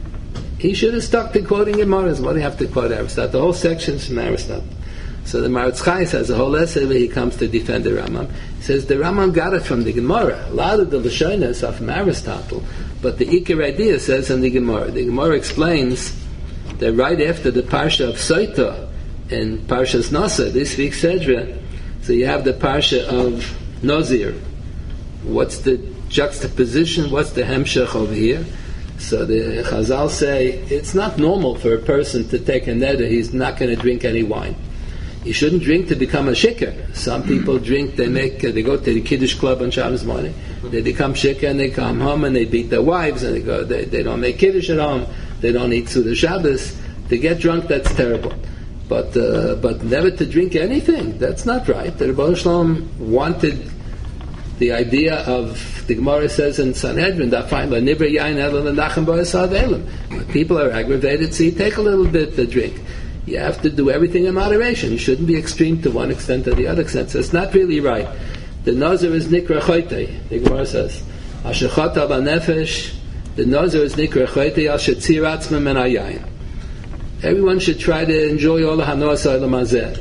He should have stuck to quoting Gemaras. What do you have to quote Aristotle? The whole section's from Aristotle. So the Maratz Chayes has a whole essay where he comes to defend the Rambam. He says the Rambam got it from the Gemara. A lot of the Lashonas are from Aristotle, but the Iker idea says in the Gemara. The Gemara explains that right after the Parsha of Soita in Parshas Nasa, this week's Sedra, so you have the Parsha of Nozir. What's the juxtaposition? What's the Hemshech over here? So the Chazal say it's not normal for a person to take a neder. He's not going to drink any wine. You shouldn't drink to become a shikar. Some people drink, they make, uh, they go to the Kiddush club on Shabbos morning, they become shikar and they come home and they beat their wives and they go, they, they don't make Kiddush at home, they don't eat Suda Shabbos. They get drunk, that's terrible. But uh, but never to drink anything, that's not right. The Rebbe Shalom wanted the idea of, the Gemara says in Sanhedrin, that find la nibra yain ela l'nachem ba'asad elam. People are aggravated, so you take a little bit to drink. You have to do everything in moderation. You shouldn't be extreme to one extent or the other extent. So it's not really right. The Nazir is nikra choytei. The Gemara says, Asher chota b'nefesh, the Nazir is nikra choytei, Asher tzir atzma men hayayin. Everyone should try to enjoy all the hanoas ha'olam hazeh.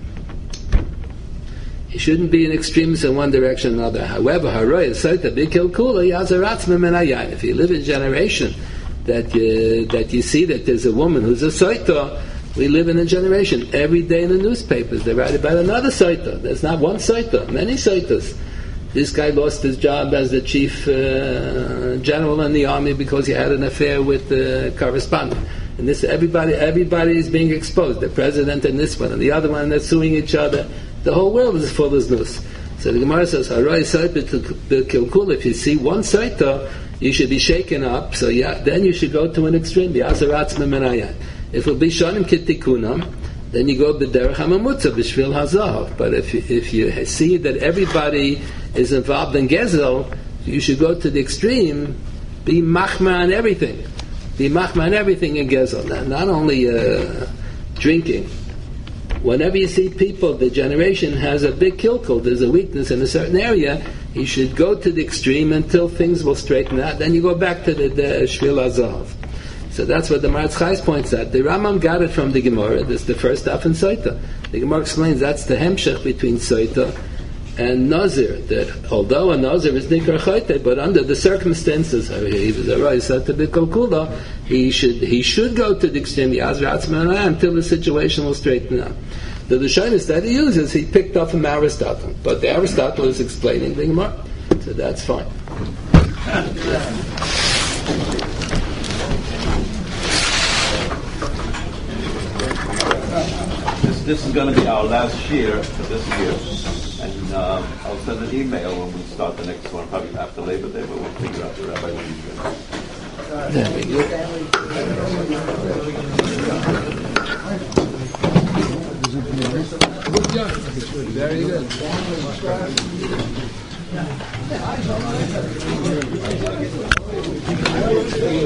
You shouldn't be in extremes in one direction or another. However, haroy is soita b'kil kula, yazer atzma men hayayin. If you live in a generation that you, that you see that there's a woman who's a soita, we live in a generation, every day in the newspapers, they write about another Saita. There's not one Saita, many Saitas. This guy lost his job as the chief uh, general in the army because he had an affair with the correspondent. And this, everybody, everybody is being exposed. The president and this one and the other one, they're suing each other. The whole world is full of news. So the Gemara says, Harai Saita Kilkul, if you see one Saita, you should be shaken up. So yeah, then you should go to an extreme. If it will be shonim kitikunam, then you go b'derech hamamutza b'shvil hazahav. But if you, if you see that everybody is involved in gezel, you should go to the extreme. Be machma on everything. Be machma on everything in gezel. Not, not only uh, drinking. Whenever you see people, the generation has a big kilkul, there's a weakness in a certain area, you should go to the extreme until things will straighten out. Then you go back to the, the shvil hazahav. So that's what the Maratz Chayes points out. The Rambam got it from the Gemara. This is the first daf in Soita. The Gemara explains that's the hemshech between Soita and Nazir, that although a Nazir is Nikar Chayte, but under the circumstances, he was a right to be Kula, he should he should go to the extreme until the situation will straighten out. The Lashonis that he uses, he picked up from Aristotle, but the Aristotle is explaining the Gemara, so that's fine. This, this is going to be our last year for this year, and uh, I'll send an email when we start the next one, probably after Labor Day, but we'll figure out the rabbi when he's going. Very good. Very good.